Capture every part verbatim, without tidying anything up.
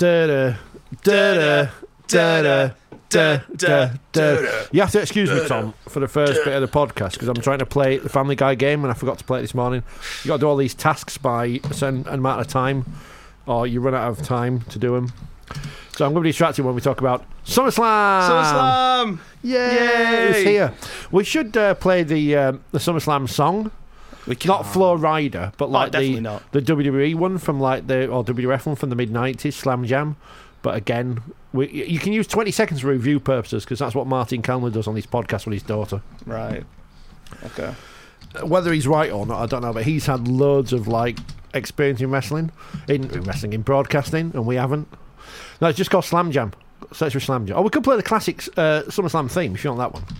Da-da, da-da, da-da, da-da, da-da. You have to excuse me, Tom, for the first bit of the podcast because I'm trying to play the Family Guy game and I forgot to play it this morning. You got to do all these tasks by a certain amount of time, or you run out of time to do them. So I'm going to be distracted when we talk about SummerSlam. SummerSlam! Yay! Yay! It's here. We should uh, play the um, the SummerSlam song. We Not Flow Rider, but like oh, definitely the not. the W W E one from like the or W W F one from the mid nineties, Slam Jam. But again, we, you can use twenty seconds for review purposes because that's what Martin Calner does on his podcast with his daughter. Right. Okay. Whether he's right or not, I don't know. But he's had loads of like experience in wrestling, in, in wrestling, in broadcasting, and we haven't. No, it's just called Slam Jam. Search for Slam Jam. Oh, we could play the classic uh, SummerSlam theme if you want that one.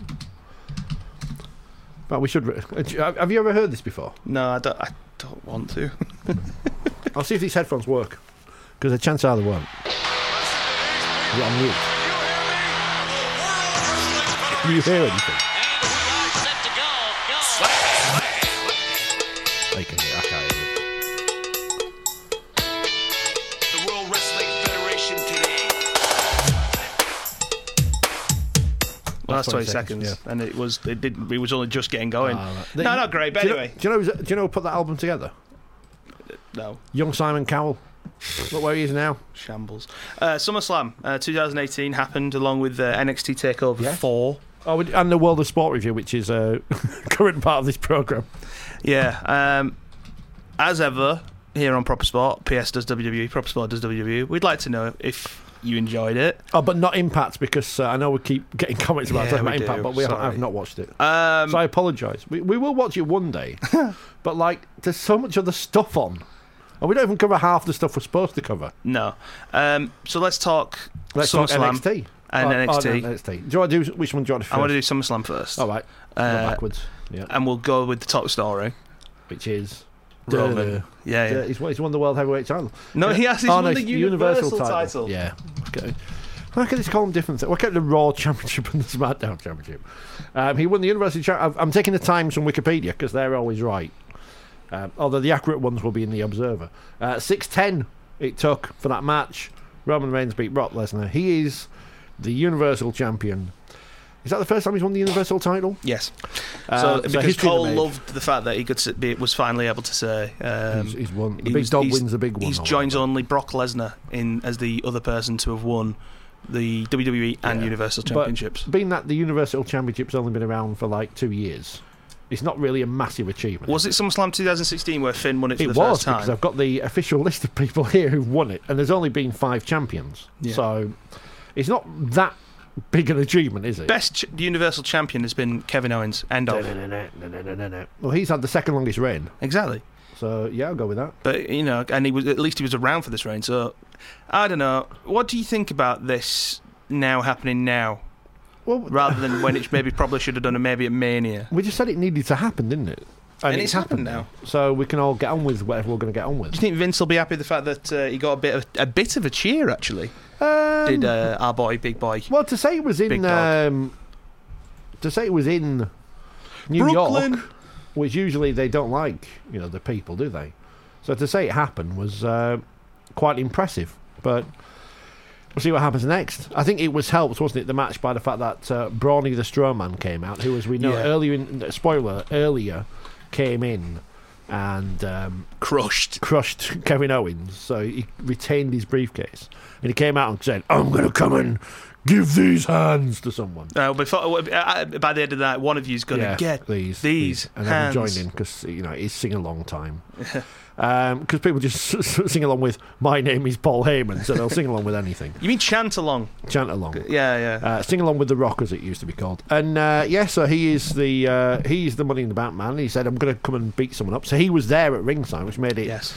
But we should. Have you ever heard this before? No, I don't. I don't want to. I'll see if these headphones work, because the chance are they won't. Is it on mute? Can you hear anything? I can hear. I can't hear it. The World Wrestling Federation today. Well, that's twenty, twenty seconds, seconds, and it was it didn't. It was only just getting going. Ah, right. No, not great. But do you anyway, know, do you know? Do you know who put that album together? no Young Simon Cowell. Look where he is now. shambles. Uh, SummerSlam uh, twenty eighteen happened along with uh, N X T Takeover Yeah. four. Oh, and the World of Sport review, which is a current part of this program. Yeah. Um, as ever, here on Proper Sport, P S does W W E, Proper Sport does W W E. We'd like to know if you enjoyed it. Oh, but not Impact, because uh, I know we keep getting comments about, Yeah, talking we about Impact, do. but we haven't, Sorry. I've not watched it. Um, So I apologise. We, we will watch it one day, but like, there's so much other stuff on. And we don't even cover half the stuff we're supposed to cover. no. Um, so let's talk Let's talk SummerSlam N X T. and Oh, N X T. Oh, no, N X T. Do you want to do, which one do you want to first? I want to do SummerSlam first. All right. Go Uh, backwards. Yeah. and we'll go with the top story. Which is... Roman. Duh. Yeah, yeah. Duh. He's, won- he's won the World Heavyweight title. No, Yeah. he has. He's Oh, won no, the it's Universal, title. Yeah. Okay. Why can't they call them different things? Why can't the Raw Championship and the SmackDown Championship? Um, he won the Universal Championship. I'm taking the times from Wikipedia because they're always right. Um, although the accurate ones will be in the Observer. Uh, six ten it took for that match. Roman Reigns beat Brock Lesnar. He is the Universal Champion. Is that the first time he's won the Universal title? Yes. Uh, so so because history Cole made. loved the fact that he could s- be, was finally able to say um, he's, he's won. The he big was- dog he's- wins the big one. He's or joins whatever. only Brock Lesnar in as the other person to have won the W W E and Yeah. Universal But Championships. being that the Universal Championship's only been around for like two years, it's not really a massive achievement. Was it SummerSlam twenty sixteen where Finn won it for It the was, first time? because I've got the official list of people here who've won it, and there's only been five champions. Yeah. So it's not that big an achievement, is it? Best ch- Universal Champion has been Kevin Owens. End of. Well, he's had the second longest reign, Exactly. so yeah, I'll go with that. But you know, and he was at least he was around for this reign. So I don't know. What do you think about this now happening now, Well, rather than when it maybe probably should have done it maybe at Mania? we just said it needed to happen, didn't it? And it's happened now. So we can all get on with whatever we're going to get on with. Do you think Vince will be happy with the fact that uh, he got a bit of a bit of a cheer? Actually, Um, did uh, our boy, big boy, well, to say it was Big in dog. um, to say it was in New Brooklyn. York, which usually they don't like, you know, the people, do they? So to say it happened was uh, quite impressive. But we'll see what happens next. I think it was helped, wasn't it, the match, by the fact that uh, Brawny the Strowman came out, who, as we know Yeah. earlier, in, spoiler earlier, came in and um, crushed. crushed Kevin Owens, so he retained his briefcase, and he came out and said, "I'm going to come and give these hands to someone." Uh, before, uh, by the end of that, one of you's going to Yeah, get these, these and hands. then join in because you know it's sing along time. Because people just s- s- sing along with "My name is Paul Heyman," so they'll sing along with anything. You mean chant along? Chant along. Yeah, yeah. Uh, sing along with the Rock, as it used to be called, and uh, yeah, so he is the uh, he's the Money in the Bank man. He said, "I'm going to come and beat someone up." So he was there at ringside, which made it yes.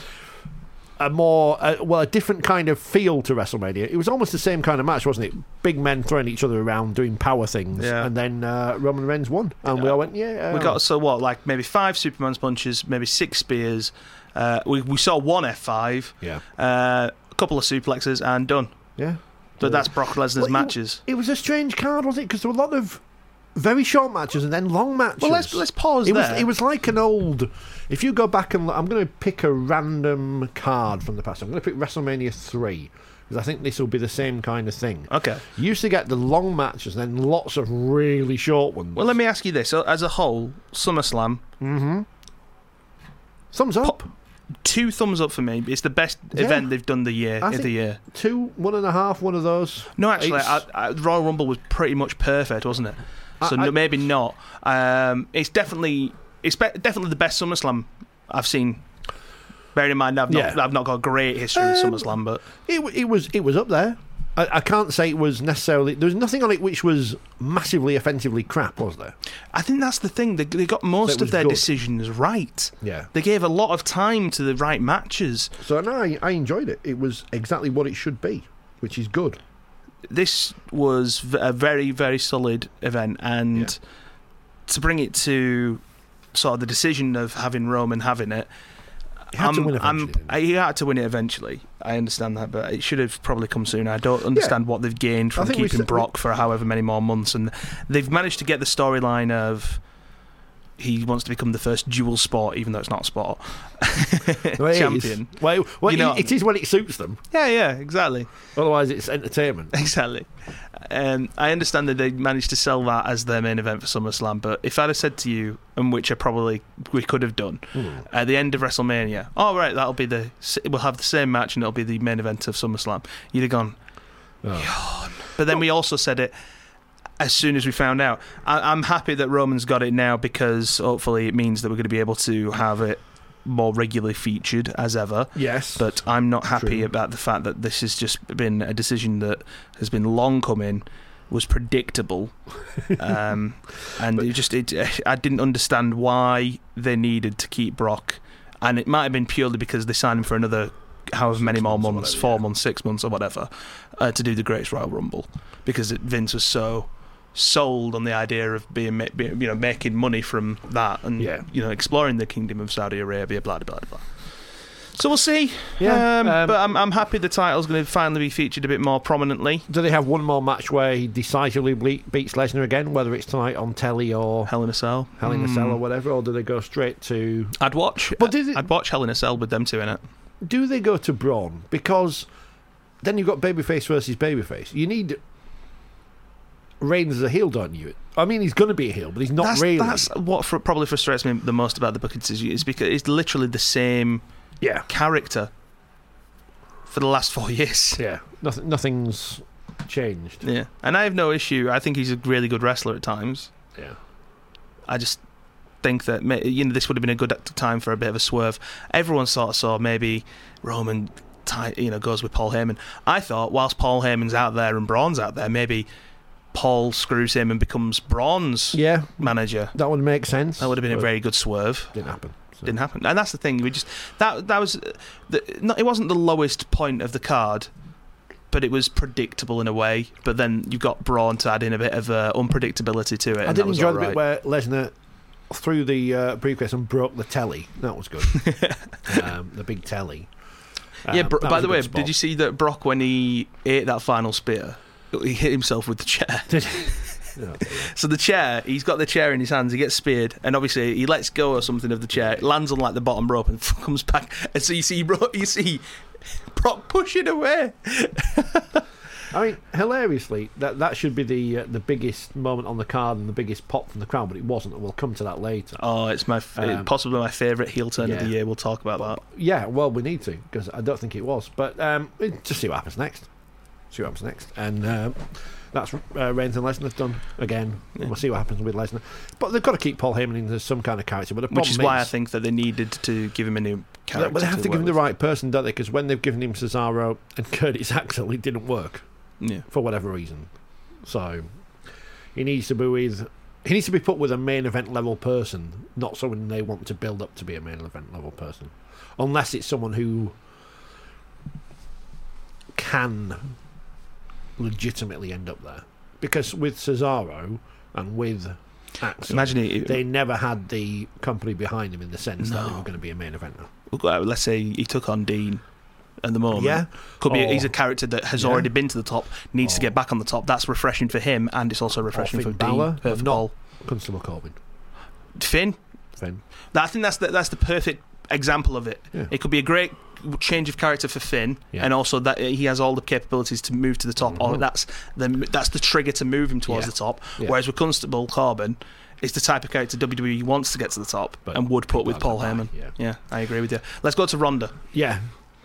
a more uh, well a different kind of feel to WrestleMania. It was almost the same kind of match, wasn't it? Big men throwing each other around, doing power things, Yeah. and then uh, Roman Reigns won, and we all went, "Yeah." We uh, got so what, like maybe five Superman's punches, maybe six spears. Uh, we we saw one F five, yeah, uh, a couple of suplexes, and done. yeah. But that's Brock Lesnar's Well, it- matches. It was a strange card, wasn't it? Because there were a lot of very short matches and then long matches. Well, let's let's pause It there. was it was like an old. If you go back and look, I'm going to pick a random card from the past. I'm going to pick WrestleMania three because I think this will be the same kind of thing. Okay. You used to get the long matches and then lots of really short ones. Well, let me ask you this. So, as a whole, SummerSlam, Mm-hmm. Thumbs up. two thumbs up for me. It's the best Yeah. event they've done the year I of the think year. Two, one and a half, one of those. No, actually, I, It's- I, Royal Rumble was pretty much perfect, wasn't it? So I- I- no, maybe not. Um, it's definitely it's be- definitely the best SummerSlam I've seen. Bearing in mind, I've not, Yeah. I've not got a great history with Um, SummerSlam, but It, w- it was it was up there. I, I can't say it was necessarily. There was nothing on it which was massively offensively crap, was there? I think that's the thing. They, they got most So it of was their good. decisions right. Yeah. They gave a lot of time to the right matches. So no, I, I enjoyed it. It was exactly what it should be, which is good. This was v- a very, very solid event, and Yeah. to bring it to sort of the decision of having Roman having it, He had to I'm- win I'm- eventually. didn't he? he had to win it eventually. I understand that, but it should have probably come sooner. I don't understand what they've gained I from think we keeping s- Brock for however many more months, and they've managed to get the storyline of he wants to become the first dual sport, even though it's not a sport, Well, it is. champion. Well, well You know- it, it is when it suits them. Yeah, yeah, exactly. Otherwise, it's entertainment. Exactly. Um, I understand that they managed to sell that as their main event for SummerSlam, but if I'd have said to you, and which I probably we could have done, Hmm. at the end of WrestleMania, oh right, that'll be the we'll have the same match and it'll be the main event of SummerSlam, you'd have gone. Oh. But then we also said it as soon as we found out. I, I'm happy that Roman's got it now because hopefully it means that we're going to be able to have it more regularly featured as ever. Yes. But I'm not happy True. about the fact that this has just been a decision that has been long coming, was predictable, um, and it just it, I didn't understand why they needed to keep Brock, and it might have been purely because they signed him for another however many more months or months, whatever, four yeah. months, six months, or whatever, uh, to do the Greatest Royal Rumble, because it, Vince was so sold on the idea of being, ma- being you know making money from that and Yeah. you know exploring the Kingdom of Saudi Arabia, blah blah blah blah. So we'll see. Yeah, um, um, but I'm I'm happy the title's going to finally be featured a bit more prominently. Do they have one more match where he decisively ble- beats Lesnar again, whether it's tonight on telly or Hell in a Cell. Hell in a Cell Hmm. or whatever, or do they go straight to... I'd watch. But did it- I'd watch Hell in a Cell with them two in it. Do they go to Braun? Because then you've got babyface versus babyface. You need Reigns as a heel, don't you? I mean, he's going to be a heel, but he's not that's, really. That's what fr- probably frustrates me the most about the booking decision is because it's literally the same Yeah. character for the last four years. Yeah. Nothing, nothing's changed. Yeah, and I have no issue. I think he's a really good wrestler at times. Yeah. I just think that ma- you know this would have been a good time for a bit of a swerve. Everyone sort of saw maybe Roman, tie, you know, goes with Paul Heyman. I thought whilst Paul Heyman's out there and Braun's out there, maybe Paul screws him and becomes Braun's Yeah. manager. That would make sense. That would have been a but very good swerve. Didn't happen. So. Didn't happen, and that's the thing. We just that that was the, not, it wasn't the lowest point of the card, but it was predictable in a way. But then you got Braun to add in a bit of uh, unpredictability to it. I and did that was enjoy all the bit right. where Lesnar threw the uh, briefcase and broke the telly. That was good. um, the big telly. Yeah. Um, Bro- that by was the a way, good spot. did you see that Brock when he ate that final spear, he hit himself with the chair? Did Oh, dear. So the chair, he's got the chair in his hands, he gets speared, and obviously he lets go or something of the chair, it lands on like the bottom rope and comes back, and so you see Bro- you see Brock pushing away. I mean, hilariously, that that should be the uh, the biggest moment on the card and the biggest pop from the crowd, but it wasn't, and we'll come to that later. Oh, it's my f- Um, possibly my favourite heel turn of the yeah. year. We'll talk about that. Yeah, well, we need to, because I don't think it was. But um, just see what happens next. See what happens next. And um, that's uh, Reigns and Lesnar done again. Yeah. We'll see what happens with Lesnar. But they've got to keep Paul Heyman into some kind of character. But the Which is problem why I think that they needed to give him a new character. But they have to, give work him the with. right person, don't they? Because when they've given him Cesaro and Curtis Axel, it didn't work Yeah. for whatever reason. So he needs to be with. He needs to be put with a main event level person, not someone they want to build up to be a main event level person, unless it's someone who can legitimately end up there. Because with Cesaro and with Axel, Imagine it. they never had the company behind him in the sense that they No. were going to be a main eventer. well, let's say he took on Dean at the moment. Yeah. Could be Or- he's a character that has Yeah. already been to the top, needs to Or- get back on the top. That's refreshing for him, and it's also refreshing Finn for Balor, Dean. Uh, and for not- Paul. Constable Corbin. Finn. Finn. I think that's the, that's the perfect example of it. Yeah. It could be a great change of character for Finn, Yeah. and also that he has all the capabilities to move to the top. Or that's the that's the trigger to move him towards Yeah. the top. Yeah. Whereas with Constable Corbin, it's the type of character W W E wants to get to the top But and would put with people Paul are Heyman. gonna buy, Yeah, I agree with you. Let's go to Ronda. Yeah.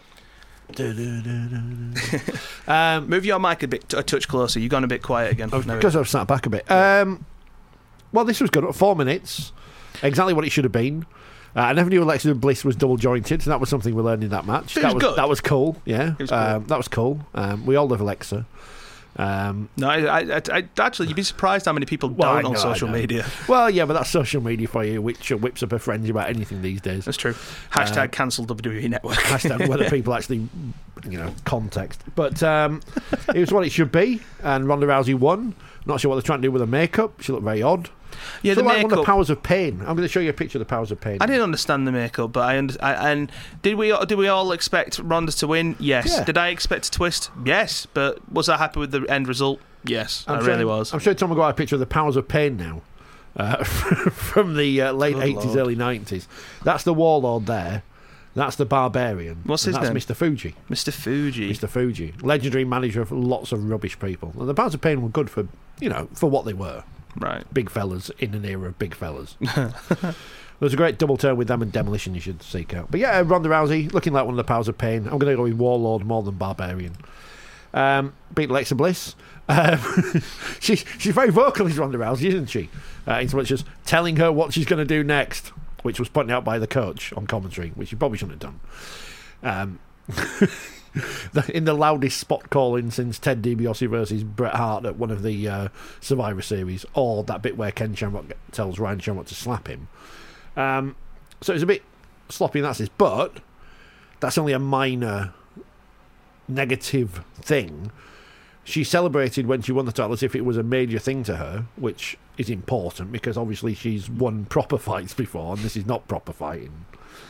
um, Move your mic a bit, a touch closer. You've gone a bit quiet again. No, because I've sat back a bit. Um, well, this was good. Four minutes. Exactly what it should have been. Uh, I never knew Alexa Bliss was double jointed, so that was something we learned in that match. It that was was good. That was cool. Yeah, It was cool. Um, that was cool. Um, we all love Alexa. Um, no, I, I, I, actually, you'd be surprised how many people Well, I don't on know, I social know. media. well, yeah, but that's social media for you, which uh, whips up a frenzy about anything these days. That's true. Hashtag Uh, cancel W W E Network. Hashtag whether people actually, you know, context. But um, it was what it should be, and Ronda Rousey won. Not sure what they're trying to do with her makeup. She looked very odd. Yeah, so the like one of the makeup. powers of pain. I'm going to show you a picture of the powers of pain. I didn't understand the makeup, but I, under, I and did we did we all expect Ronda to win? Yes. Yeah. Did I expect a twist? Yes. But was I happy with the end result? Yes, I'm I showing, really was. I'm showing Tom McGuire a picture of the powers of pain now, uh, from the uh, late Good eighties, Lord. early nineties. That's the Warlord there. That's the Barbarian. What's and his that's name? Mister Fuji. Mister Fuji. Mister Fuji, legendary manager of lots of rubbish people. And the powers of pain were good for, you know, for what they were. Right. Big fellas in an era of big fellas. There's a great double turn with them and Demolition you should seek out. But yeah, Ronda Rousey looking like one of the powers of pain. I'm going to go with Warlord more than Barbarian. Um, beat Alexa Bliss. Um, she, she's very vocal, is Ronda Rousey, isn't she? Uh, in so much as telling her what she's going to do next, which was pointed out by the coach on commentary, which she probably shouldn't have done. Um, the- in the loudest spot calling since Ted DiBiase versus Bret Hart at one of the uh, Survivor Series, or that bit where Ken Shamrock tells Ryan Shamrock to slap him. Um, so it's a bit sloppy in that sense, but that's only a minor negative thing. She celebrated when she won the title as if it was a major thing to her, which is important because obviously she's won proper fights before and this is not proper fighting.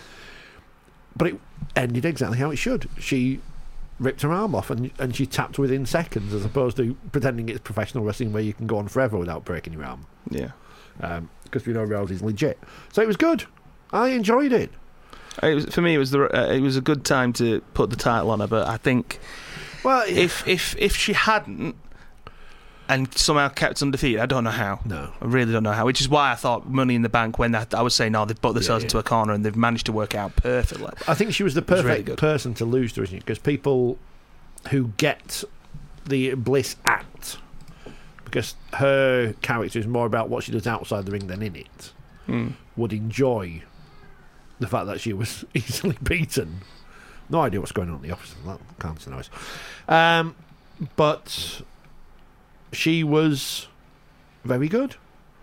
But it ended exactly how it should. She ripped her arm off and, and she tapped within seconds, as opposed to pretending it's professional wrestling where you can go on forever without breaking your arm. Yeah. Because we know Rousey's legit. So it was good. I enjoyed it. It was, for me, it was the uh, it was a good time to put the title on her, but I think Well, if if if she hadn't and somehow kept undefeated, I don't know how. No. I really don't know how. Which is why I thought Money in the Bank, when that, I was saying, no, they've put themselves Yeah, into yeah. a corner and they've managed to work it out perfectly. I think she was the was really perfect good. person to lose to, isn't she? Because people who get the Bliss act, because her character is more about what she does outside the ring than in it, Mm. would enjoy the fact that she was easily beaten. No idea what's going on in the office. That can't noise. Um, but she was very good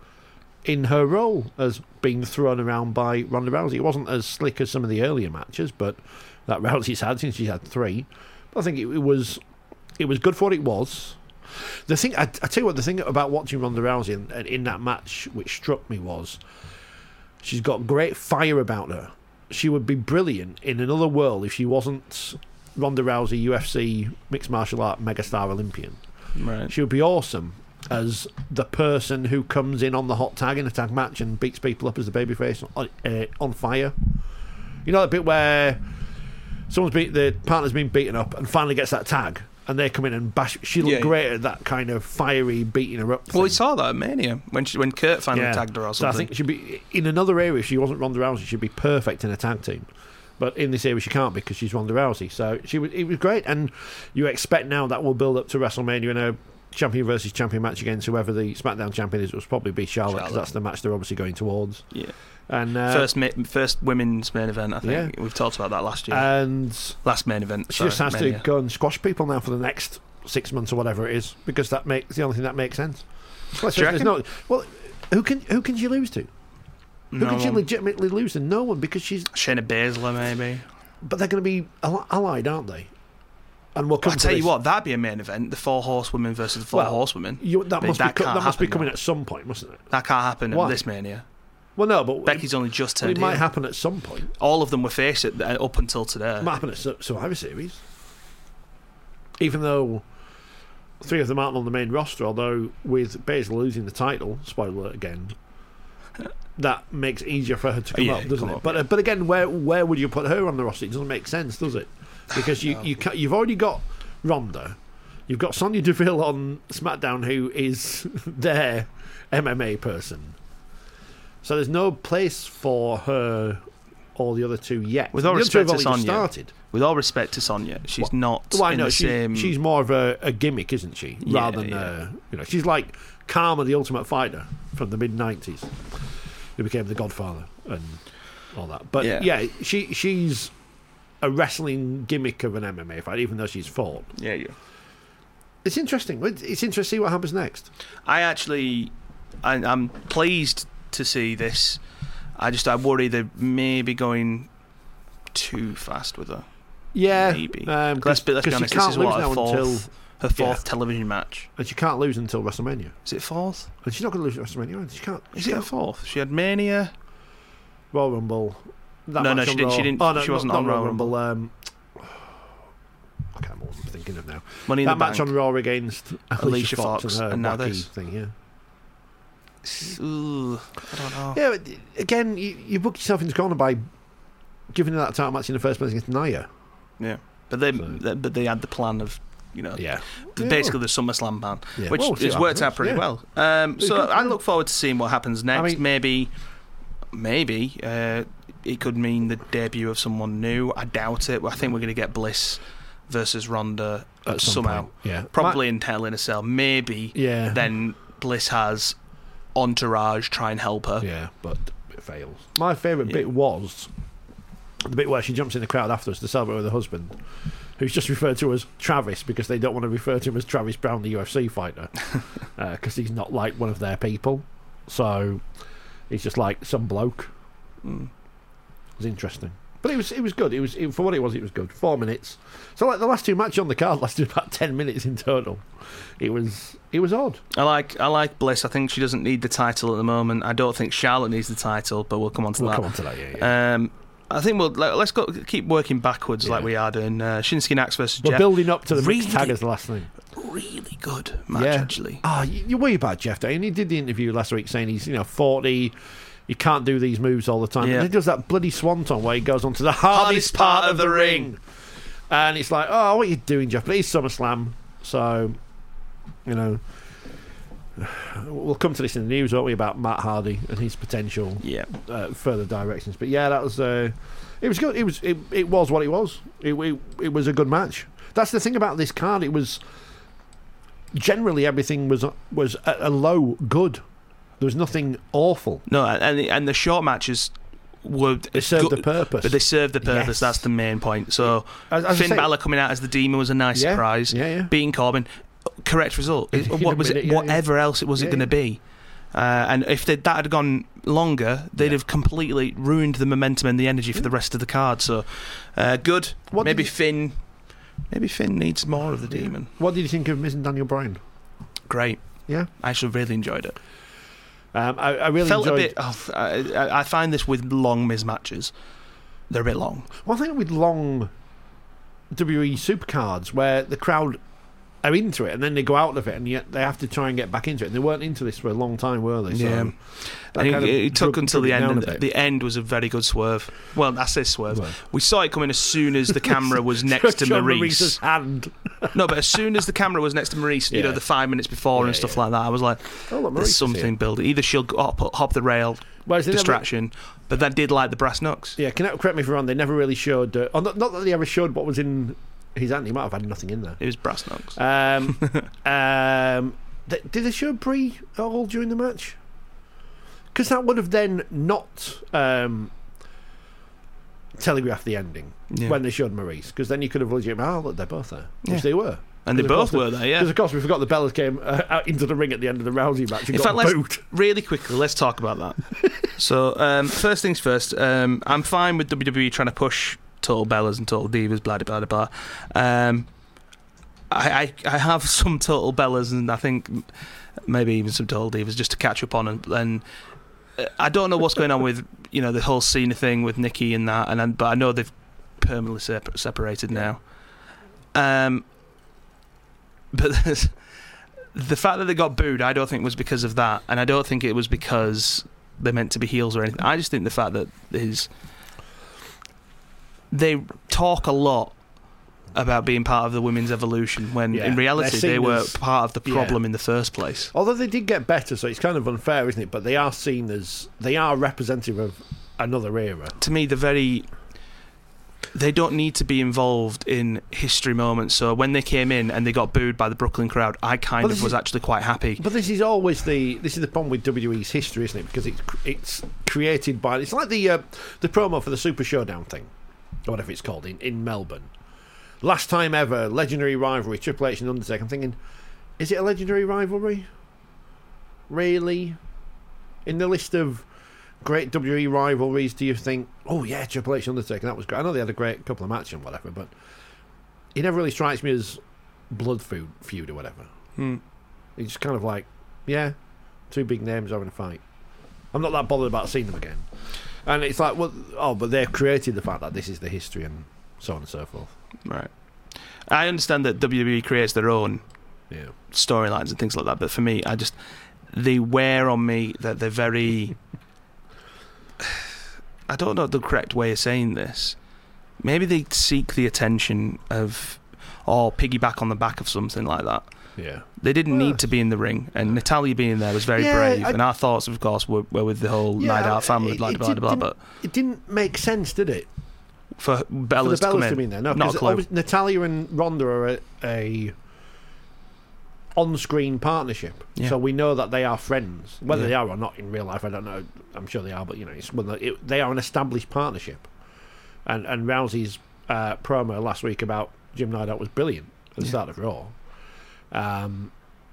in her role as being thrown around by Ronda Rousey. It wasn't as slick as some of the earlier matches, but that Rousey's had since she's had three. But I think it, it was it was good for what it was. The thing I, I tell you what, the thing about watching Ronda Rousey in, in that match, which struck me, was she's got great fire about her. She would be brilliant in another world if she wasn't Ronda Rousey, U F C mixed martial art megastar Olympian. Right. She would be awesome as the person who comes in on the hot tag in a tag match and beats people up as the babyface on, uh, on fire. You know that bit where someone's beat the partner's been beaten up and finally gets that tag, and they come in and bash. She looked Yeah. great at that kind of fiery beating her up. Well, we thing. saw that at Mania when she, when Kurt finally Yeah. tagged her or So I something. think she'd be in another area. If she wasn't Ronda Rousey, she'd be perfect in a tag team. But in this area, she can't because she's Ronda Rousey. So she was, it was great, and you expect now that will build up to WrestleMania in a champion versus champion match against whoever the SmackDown champion is. It will probably be Charlotte because Charlotte. that's the match they're obviously going towards. yeah. And uh, First ma- first women's main event, I think. Yeah. We've talked about that last year. and last main event. she sorry, just has Mania. to go and squash people now for the next six months or whatever it is, because that makes the only thing that makes sense. Well, Do you there's no, well, who can who can she lose to? Who No can she one. legitimately lose to? No one, because she's. Shayna Baszler, maybe. But they're going to be al- allied, aren't they? And we'll come I'll to tell you this. what, that'd be a main event. The four horsewomen versus the four Well, horsewomen. You, that But must that be co- can't that must be happen coming now. at some point, mustn't it? That can't happen Why? at this Mania. Well, no, but Becky's only just but turned it might heel. happen at some point. All of them were faced at, uh, up until today. It might happen at Sur- Survivor Series, even though three of them aren't on the main roster. Although with Baszler losing the title, spoiler alert again, that makes it easier for her to come Yeah, up, doesn't come it? up, But yeah. uh, but again, where where would you put her on the roster? It doesn't make sense, does it? Because you you ca you've already got Ronda, you've got Sonya Deville on SmackDown, who is their M M A person. So there's no place for her or the other two yet. With all the other two respect have to only just Sonya, started. with all respect to Sonya, she's not Well, I in know the she, same. she's more of a, a gimmick, isn't she? Yeah, Rather than yeah. uh, you know, she's like Karma, the Ultimate Fighter from the mid nineties, who became the Godfather and all that. But Yeah. yeah, she she's a wrestling gimmick of an M M A fight, even though she's fought. yeah, yeah. It's interesting. It's it's interesting to see what happens next. I actually, I, I'm pleased to see this. I just I worry they're maybe going too fast with her. Yeah, Maybe. Um, let's be, let's be she honest. can't This is lose what now her fourth, until, her fourth yeah. television match. and she can't lose until WrestleMania. Is it fourth? And she's not going to lose at WrestleMania. She can't. Is she it her can't. fourth? She had Mania. Royal Rumble. That No, no, match she on didn't- she Raw. didn't- Oh, no, she not- wasn't not on Royal Royal Rumble. Um, I can't remember what I'm thinking of now. Money in That the match Bank. on Raw against Alicia, Alicia Fox, Fox, and her and now wacky this. thing. Yeah. Ooh, I don't know. Yeah. But again, you, you book yourself into corner by giving her that title match in the first place against Nia. Yeah, but they, So- they but they had the plan of you know Yeah. the- Yeah, basically the SummerSlam ban, Yeah. which Well, we'll see has what worked happens, out pretty yeah. well. Um, It's so good, I yeah. look forward to seeing what happens next. mean- maybe, maybe uh, it could mean the debut of someone new. I doubt it. I think we're going to get Bliss versus Ronda At some somehow. point, yeah. Probably in Hell in a Cell. Maybe Yeah. then Bliss has Entourage try and help her. Yeah, but it fails. My favourite Yeah. bit was the bit where she jumps in the crowd after us to celebrate with her husband, who's just referred to as Travis because they don't want to refer to him as Travis Brown, the U F C fighter, because uh, he's not like one of their people. So he's just like some bloke. Mm. It was interesting. But it was it was good. It was it, for what it was. It was good. Four minutes. So like the last two matches on the card lasted about ten minutes in total. It was it was odd. I like I like Bliss. I think she doesn't need the title at the moment. I don't think Charlotte needs the title, but we'll come on to We'll that. come on to that. Yeah, yeah. Um, I think we'll let, let's go keep working backwards Yeah. like we are doing. Uh, Shinsuke Nax versus We're Jeff. building up to the Really? mixed tag as the last thing. Really good match Yeah. actually. Ah, you, you worry about Jeff, don't you? And he did the interview last week saying he's, you know, forty, he can't do these moves all the time. Yeah. And he does that bloody swanton where he goes onto the hardest, part, of the ring. And it's like, oh, what are you doing, Jeff? But he's SummerSlam, so, you know, we'll come to this in the news, won't we, about Matt Hardy and his potential Yeah. uh, further directions. But yeah, that was uh, it was good. It was it, it was what it was. It, it it was a good match. That's the thing about this card. It was generally everything was was at a low good. There was nothing awful. No, and the, and the short matches were They served good, the purpose. but they served the purpose. Yes. That's the main point. So As- as I Finn say- Balor coming out as the Demon was a nice Yeah, surprise. yeah, yeah. Beating Corbin, correct result. It- In what a was minute, it? yeah, yeah. Whatever else it was Yeah, it going to yeah. be. Uh, and if they, that had gone longer, they'd Yeah. have completely ruined the momentum and the energy for the rest of the card. So, uh, good. What maybe did you- Finn. Maybe Finn needs more of the Demon. What did you think of Miz and Daniel Bryan? Great. Yeah, I actually really enjoyed it. um, I, I really Felt enjoyed. a bit. Oh, I, I- I find this with long Miz matches. They're a bit long. One thing with long W W E supercards where the crowd are into it and then they go out of it and yet they have to try and get back into it. And they weren't into this for a long time, were they? So Yeah. that I think kind of it, it took drug- until drug the it end. down And a bit. the end was a very good swerve. Well, I say swerve. Well. We saw it coming as soon as the camera was next to John Maurice. Maurice's hand. No, but as soon as the camera was next to Maurice, you Yeah. know, the five minutes before Yeah, and stuff yeah. like that, I was like, Oh, look, Maurice there's is something here. building. Either she'll go hop, hop the rail, Whereas they never- distraction, but that did like the brass knucks. Yeah, can you correct me if I'm wrong? They never really showed. Uh, oh, not, not that they ever showed what was in his hand. He might have had nothing in there. It was brass knucks. Um, um, th- did they show Brie at all during the match? Because that would have then not um, telegraphed the ending Yeah. when they showed Maurice. Because then you could have legit, oh look, they're both there, which Yeah. they were. And they Because of both course were the- there, yeah. Because of course we forgot the Bellas came uh, out into the ring at the end of the Rousey match and In got fact, let's booed. really quickly let's talk about that. So, um, first things first. Um, I'm fine with W W E trying to push Total Bellas and Total Divas, blah blah blah blah. Um, I, I I have some Total Bellas and I think maybe even some Total Divas just to catch up on, and, and uh, I don't know what's going on with you know the whole Cena thing with Nikki and that, and, and but I know they've permanently separ- separated now. Um, but the fact that they got booed, I don't think was because of that, and I don't think it was because they're meant to be heels or anything. I just think the fact that his they talk a lot about being part of the women's evolution when Yeah, in reality they're they seen were as- part of the yeah. problem in the first place. Although they did get better, so it's kind of unfair, isn't it? But they are seen as they are representative of another era. To me, the very they don't need to be involved in history moments. So when they came in and they got booed by the Brooklyn crowd, I kind But of this was is- actually quite happy. But this is always the this is the problem with W W E's history, isn't it? Because it's it's created by it's like the uh, the promo for the Super Showdown thing, or whatever it's called in, in Melbourne. Last time ever, legendary rivalry, Triple H and Undertaker. I'm thinking, is it a legendary rivalry? Really? In the list of great W W E rivalries, do you think, oh yeah, Triple H and Undertaker, that was great. I know they had a great couple of matches and whatever, but it never really strikes me as blood feud, feud or whatever. Hmm. It's just kind of like, yeah, two big names having a fight. I'm not that bothered about seeing them again. And it's like, well, oh, but they've created the fact that this is the history and so on and so forth. Right. I understand that W W E creates their own Yeah. storylines and things like that, but for me, I just they wear on me that they're very. I don't know the correct way of saying this. Maybe they seek the attention of, or piggyback on the back of something like that. Yeah. They didn't Well, need to be in the ring, and Natalia being there was very Yeah, brave. I- and our thoughts, of course, were, were with the whole Yeah, Night Out family, it- blah it blah blah. didn't- blah. But It didn't make sense, did it? for For Bella's the to come Bellas in, to be in there. No, not a because clue. obviously Natalia and Ronda are a, a on-screen partnership, Yeah. so we know that they are friends. Whether Yeah. they are or not in real life, I don't know. I'm sure they are, but you know, it's when they, it, they are an established partnership. And and Rousey's uh, promo last week about Jim Neidhart was brilliant at the Yeah. start of Raw. Um,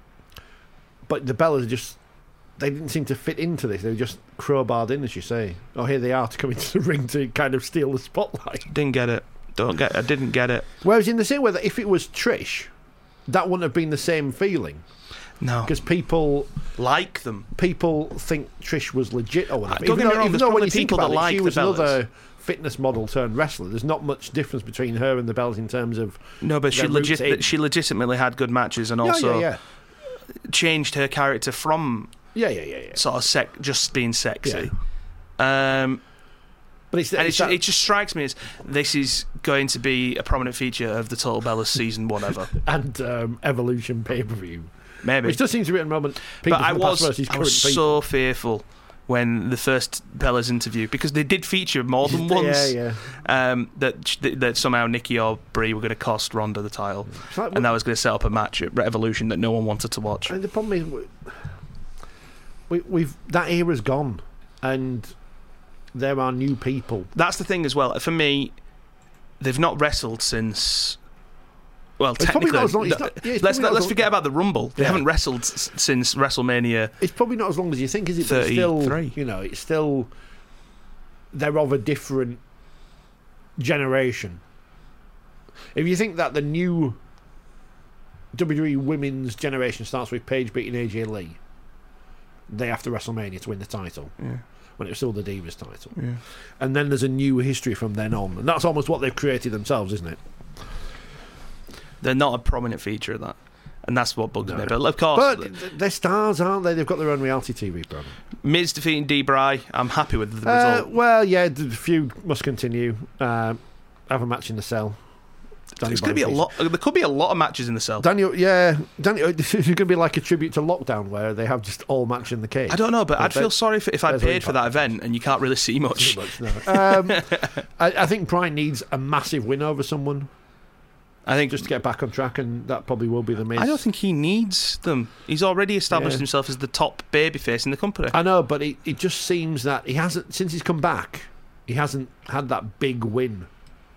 but the Bellas are just. They didn't seem to fit into this. They were just crowbarred in, as you say. Oh, here they are to come into the ring to kind of steal the spotlight. Didn't get it. Don't get. I didn't get it. Whereas in the same way that if it was Trish, that wouldn't have been the same feeling No, because people like them. people think Trish was legit or whatever. Uh, don't Even get me though- wrong, even there's though when probably you think people that about it, like she the was Bellas. another fitness model turned wrestler. There's not much difference between her and the Bellas in terms of No, but she their roots in. legit. She legitimately had good matches, and yeah, also yeah, changed her character from yeah, yeah, yeah, yeah. sort of sec- just being sexy. Um, But it's, and it's it's, that- it just strikes me as this is going to be a prominent feature of the Total Bellas season, whatever. and um, Evolution pay per view, Maybe. which does seem to be at the moment. People But I from the past was, versus I current was people. so fearful when the first Bellas interview, because they did feature more than Yeah, once, yeah. um, that that somehow Nikki or Brie were going to cost Ronda the title, It's like, and that was going to set up a match at Evolution that no one wanted to watch. And the problem is, we, we, we've that era's gone, and there are new people. That's the thing as well. For me, they've not wrestled since. Well, It's probably technically, not as long- it's th- not- yeah, it's let's probably not let's as long- forget about the Rumble. They Yeah. haven't wrestled s- since WrestleMania. It's probably not as long as you think, is it? But it's still, thirty-three. you know, it's still they're of a different generation. If you think that the new W W E women's generation starts with Paige beating A J Lee, day after WrestleMania to win the title, Yeah. when it was still the Divas title, Yeah. and then there's a new history from then on, and that's almost what they've created themselves, isn't it? They're not a prominent feature of that, and that's what bugs No. me. But of course, But th- they're stars, aren't they? They've got their own reality T V program. Miz defeating D-Bry, I'm happy with the Uh, result. well, yeah, the feud must continue. Um, have a match in the cell. Daniel There's going to be a Bryan lot. There could be a lot of matches in the cell. Daniel, yeah, Daniel. This is going to be like a tribute to Lockdown, where they have just all match in the cage. I don't know, but Yeah, I'd they- feel sorry if, if I there's paid for that Impact. event and you can't really see much. Pretty much, no. um, I, I think Bryan needs a massive win over someone I think just to get back on track, and that probably will be the Miz. I don't think he needs them. He's already established Yeah. himself as the top babyface in the company. I know, but it, it just seems that he hasn't since he's come back. He hasn't had that big win.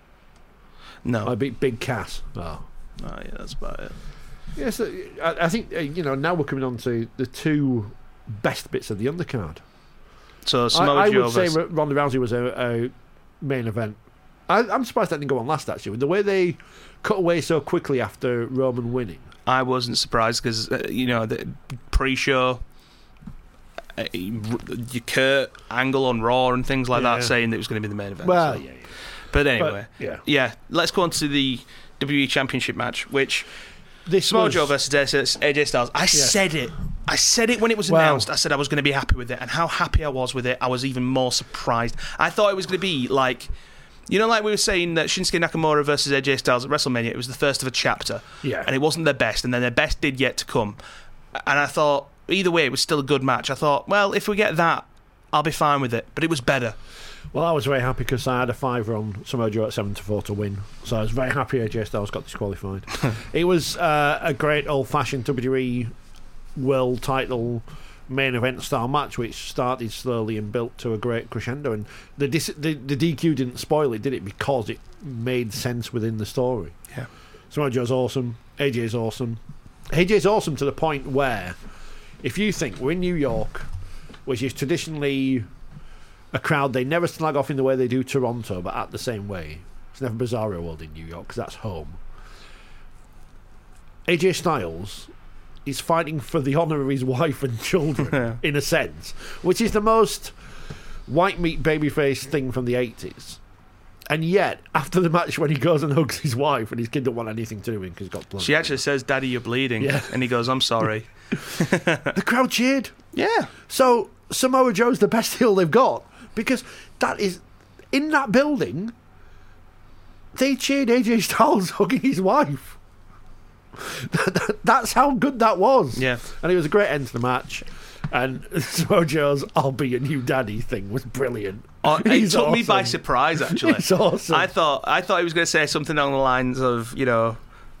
No, I beat Big Cass. Oh. oh, yeah, that's about it. Yes, uh, I, I think uh, you know. Now we're coming on to the two best bits of the undercard. So I, Samoa I Joe would say versus- R- Ronda Rousey was a, a main event. I, I'm surprised that didn't go on last. Actually, with the way they cut away so quickly after Roman winning. I wasn't surprised because uh, you know the pre-show, uh, your Kurt Angle on Raw and things like Yeah. that saying that it was going to be the main event. Well, so. yeah, yeah. But anyway, But, yeah. yeah. Let's go on to the W W E Championship match, which This Samoa was, Joe versus A J Styles. I said it. I said it when it was Well- announced. I said I was going to be happy with it, and how happy I was with it, I was even more surprised. I thought it was going to be like, you know, like we were saying that Shinsuke Nakamura versus A J Styles at WrestleMania, it was the first of a chapter, Yeah. and it wasn't their best, and then their best did yet to come. And I thought, either way, it was still a good match. I thought, well, if we get that, I'll be fine with it. But it was better. Well, I was very happy because I had a fiver on Samoa Joe at seven to four to win. So I was very happy A J Styles got disqualified. It was uh, a great old-fashioned W W E World Title main event style match, which started slowly and built to a great crescendo. And the, dis- the the D Q didn't spoil it, did it? Because it made sense within the story. Yeah. Samoa Joe's awesome. A J's awesome. A J's awesome to the point where, if you think we're in New York, which is traditionally a crowd they never slag off in the way they do Toronto, but at the same way. It's never Bizarro World in New York because that's home. A J Styles is fighting for the honour of his wife and children, in a sense, which is the most white meat babyface thing from the eighties. And yet, after the match, when he goes and hugs his wife and his kid don't want anything to do with him because he's got blood. She actually says, "Daddy, you're bleeding," Yeah. and he goes, "I'm sorry." The crowd cheered. Yeah. So Samoa Joe's the best heel they've got because that is in that building. They cheered A J Styles hugging his wife. That's how good that was. Yeah. And it was a great end to the match. And Samoa Joe's "I'll be your new daddy" thing was brilliant. Oh, it He's took me by awesome. surprise, actually. It's awesome. I thought I thought he was going to say something along the lines of, you know,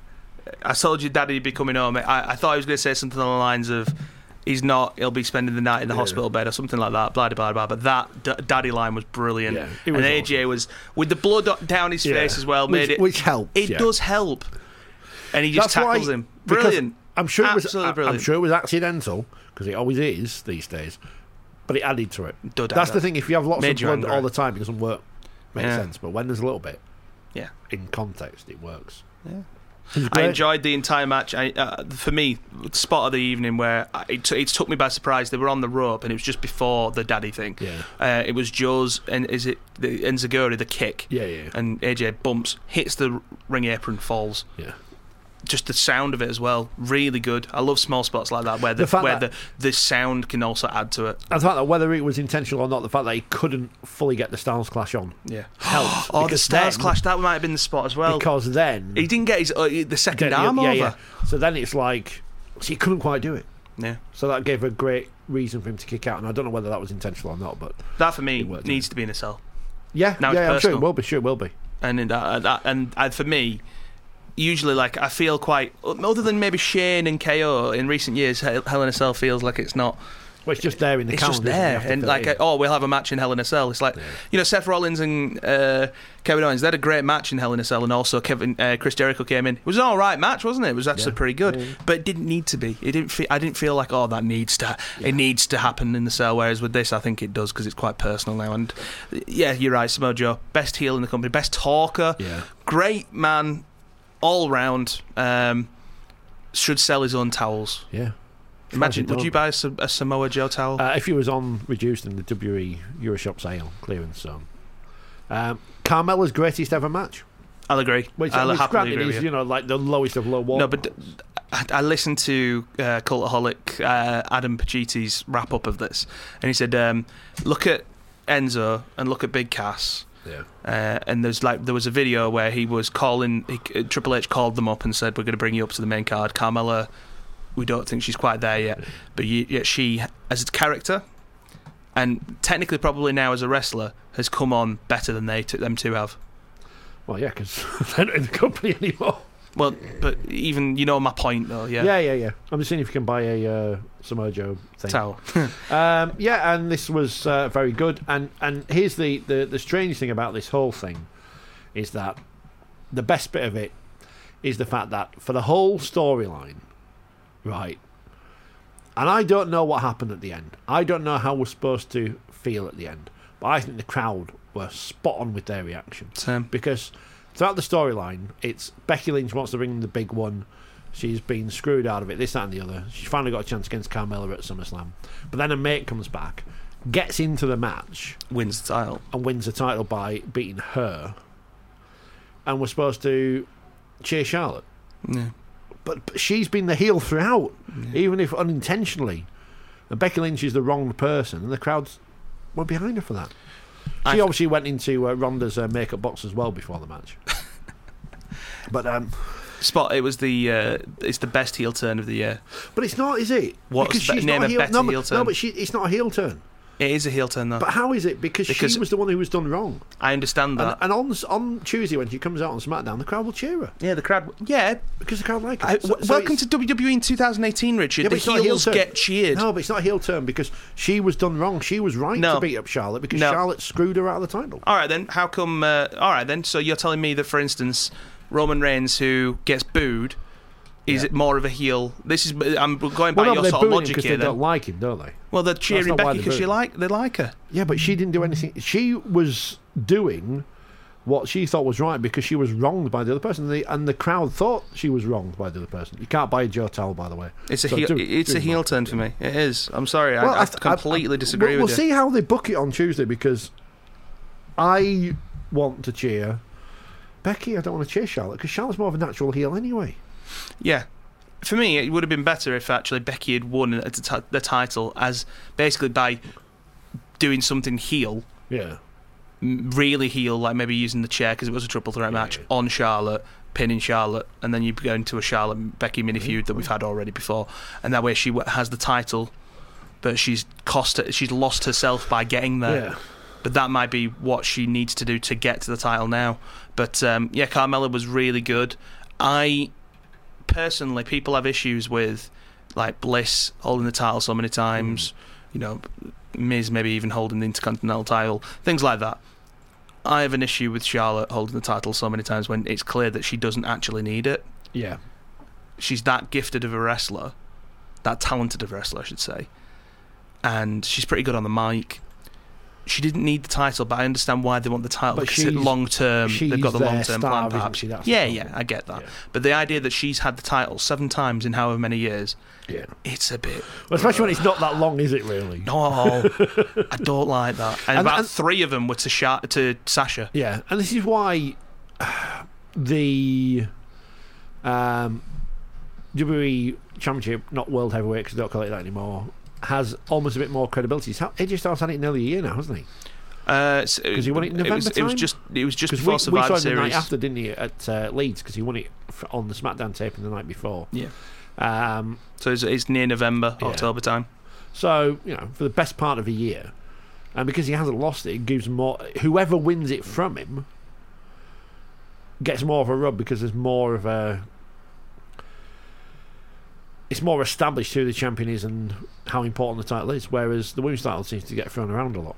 I told you Daddy'd be coming home. I, I thought he was going to say something along the lines of, he's not, he'll be spending the night in the Yeah. hospital bed or something like that, blah, blah, blah. But that d- Daddy line was brilliant. Yeah, it was and A J was, with the blood o- down his Yeah. face as well, which, made it... which helps. It yeah. does help. And he just That's why- tackles him. because Brilliant. I'm sure it was. Absolutely I- brilliant. I'm sure it was accidental because it always is these days. But it added to it. Did That's add the up. thing. If you have lots Made of you blood angry. all the time, it doesn't work. Makes Yeah. sense. But when there's a little bit Yeah. in context, it works. Yeah. It was I great. enjoyed the entire match. I, uh, for me, spot of the evening where I, it, t- it took me by surprise. They were on the rope, and it was just before the daddy thing. Yeah. Uh, it was Joe's, and is it the Enziguri, the kick? Yeah, yeah, And A J bumps, hits the ring apron, falls. yeah. Just the sound of it as well, really good. I love small spots like that where the, The fact where that- the, the sound can also add to it. And the fact that whether it was intentional or not, the fact that he couldn't fully get the Styles Clash on Yeah. helped. Oh, the because Stars then- Clash, that might have been the spot as well. Because then He didn't get his uh, the second then- arm yeah, over. yeah. So then it's like, so he couldn't quite do it. Yeah. So that gave a great reason for him to kick out. And I don't know whether that was intentional or not, but That for me It worked, needs to be in a cell. yeah, Now it's yeah, I'm sure it personal. will be. Sure, it will be. And in that, that and, and for me, usually like I feel quite other than maybe Shane and K O in recent years, Hell Hell in a Cell feels like it's not. Well, it's just there in the It's calendar. just isn't it? You there, have to and fill like it in. oh, we'll have a match in Hell in a Cell. It's like Yeah. you know Seth Rollins and uh, Kevin Owens. They had a great match in Hell in a Cell, and also Kevin uh, Chris Jericho came in. It was an all right match, wasn't it? It was actually Yeah. pretty good, Yeah. but it didn't need to be. It didn't. Fe- I didn't feel like oh that needs to. It needs to happen in the cell. Whereas with this, I think it does because it's quite personal now. And yeah, you're right, Samoa Joe, best heel in the company, best talker, Yeah. great man, all round. Um, should sell his own towels. Yeah. Imagine, Fancy would you done. buy a, Sa- a Samoa Joe towel? Uh, if he was on reduced in the W W E Euroshop sale clearance zone. Um, Carmella's greatest ever match. I'll agree. Which, I'll which happily granted agree with is, you. you know, like the lowest of low water. No, but I, I listened to uh, Cultaholic uh, Adam Pachiti's wrap up of this, and he said, um, "Look at Enzo and look at Big Cass." yeah. Uh, and there's like there was a video where he was calling. He, uh, Triple H called them up and said, "We're going to bring you up to the main card." Carmella, we don't think she's quite there yet, but you, yet she, as a character, and technically probably now as a wrestler, has come on better than they t- them two have. Well, yeah, because they're not in the company anymore. Well, but even you know my point though, yeah. Yeah, yeah, yeah. I'm just seeing if you can buy a uh, Samoa Joe thing. Towel. Um, yeah, and this was uh, very good. And and here's the, the the strange thing about this whole thing is that the best bit of it is the fact that for the whole storyline, right? And I don't know what happened at the end. I don't know how we're supposed to feel at the end. But I think the crowd were spot on with their reaction. Same. Because throughout the storyline, it's Becky Lynch wants to bring the big one. She's been screwed out of it, this, that, and the other. She's finally got a chance against Carmella at SummerSlam. But then her mate comes back, gets into the match, Wins the title. and wins the title by beating her. And we're supposed to cheer Charlotte. Yeah. but, but she's been the heel throughout, yeah. even if unintentionally. And Becky Lynch is the wrong person, and the crowds were behind her for that. She I obviously went into uh, Ronda's uh, makeup box as well before the match. But um, Spot, it was the uh, it's the best heel turn of the year. But it's not, is it? What's because be- she's name not a a heel, better no, but, heel turn? No, but she, it's not a heel turn. It is a heel turn though. But how is it? Because, Because- she was the one who was done wrong. I understand And, that. and on on Tuesday when she comes out on SmackDown, the crowd will cheer her yeah, the crowd. Yeah. because the crowd like her. I, So- w- so welcome it's- to W W E in two thousand eighteen, Richard. Yeah, but the it's not a heel heels turn. get cheered. No, but it's not a heel turn because she was done wrong. She was right No. to beat up Charlotte because No. Charlotte screwed her out of the title. All right then. How come? Uh, all right then. So you're telling me that, for instance, Roman Reigns, who gets booed, is Yeah. it more of a heel? This is. I'm going by Well, no, your but they're sort of booing him logic because here. they Then. don't like him, don't they? Well, they're cheering not why Becky they're because she booing. like they like her. Yeah, but she didn't do anything. She was doing what she thought was right because she was wronged by the other person, and the, and the crowd thought she was wronged by the other person. You can't buy a Joe towel, by the way. It's a So heel. do- it's do a heel not. turn for me. It is. I'm sorry. Well, I, I, th- completely I- disagree we'll, with we'll you. see how they book it on Tuesday because I want to cheer Becky. I don't want to cheer Charlotte because Charlotte's more of a natural heel anyway. Yeah. For me, it would have been better if actually Becky had won the t- the title as basically by doing something heel, Yeah. m- really heel, like maybe using the chair because it was a triple threat Yeah, match yeah. on Charlotte, pinning Charlotte, and then you go into a Charlotte Becky mini feud that we've had already before, and that way she w- has the title, but she's cost her, she's lost herself by getting there. Yeah. But that might be what she needs to do to get to the title now. But um, yeah, Carmella was really good. I personally, people have issues with like Bliss holding the title so many times, mm. you know, Miz maybe even holding the Intercontinental title, things like that. I have an issue with Charlotte holding the title so many times when it's clear that she doesn't actually need it. Yeah. She's that gifted of a wrestler, that talented of a wrestler, I should say, and she's pretty good on the mic. She didn't need the title, but I understand why they want the title But because she's- long term she's they've got the their long term star, plan. isn't Perhaps, she? That's the yeah, problem. yeah, I get that. Yeah. But the idea that she's had the title seven times in however many years, Yeah. it's a bit. Well, especially when it's not that long, is it really? No, I don't like that. And, And- about and- three of them were to Sha- to Sasha. Yeah, and this is why the um, W W E Championship, not World Heavyweight because they don't call it that anymore, has almost a bit more credibility. It's how- A J Styles had it nearly a year now, hasn't he? Because Because he won it in November was, it was time? just it was just Because before we, we Survivor saw him the Series. night after, didn't he, at uh, Leeds? Because he won it f- on the SmackDown taping the night before. Yeah. Um, So it's, it's near November, Yeah. October time. so you know, for the best part of a year, and because he hasn't lost it, it gives more. Whoever wins it from him gets more of a rub because there's more of a. It's more established who the champion is and how important the title is, whereas the women's title seems to get thrown around a lot.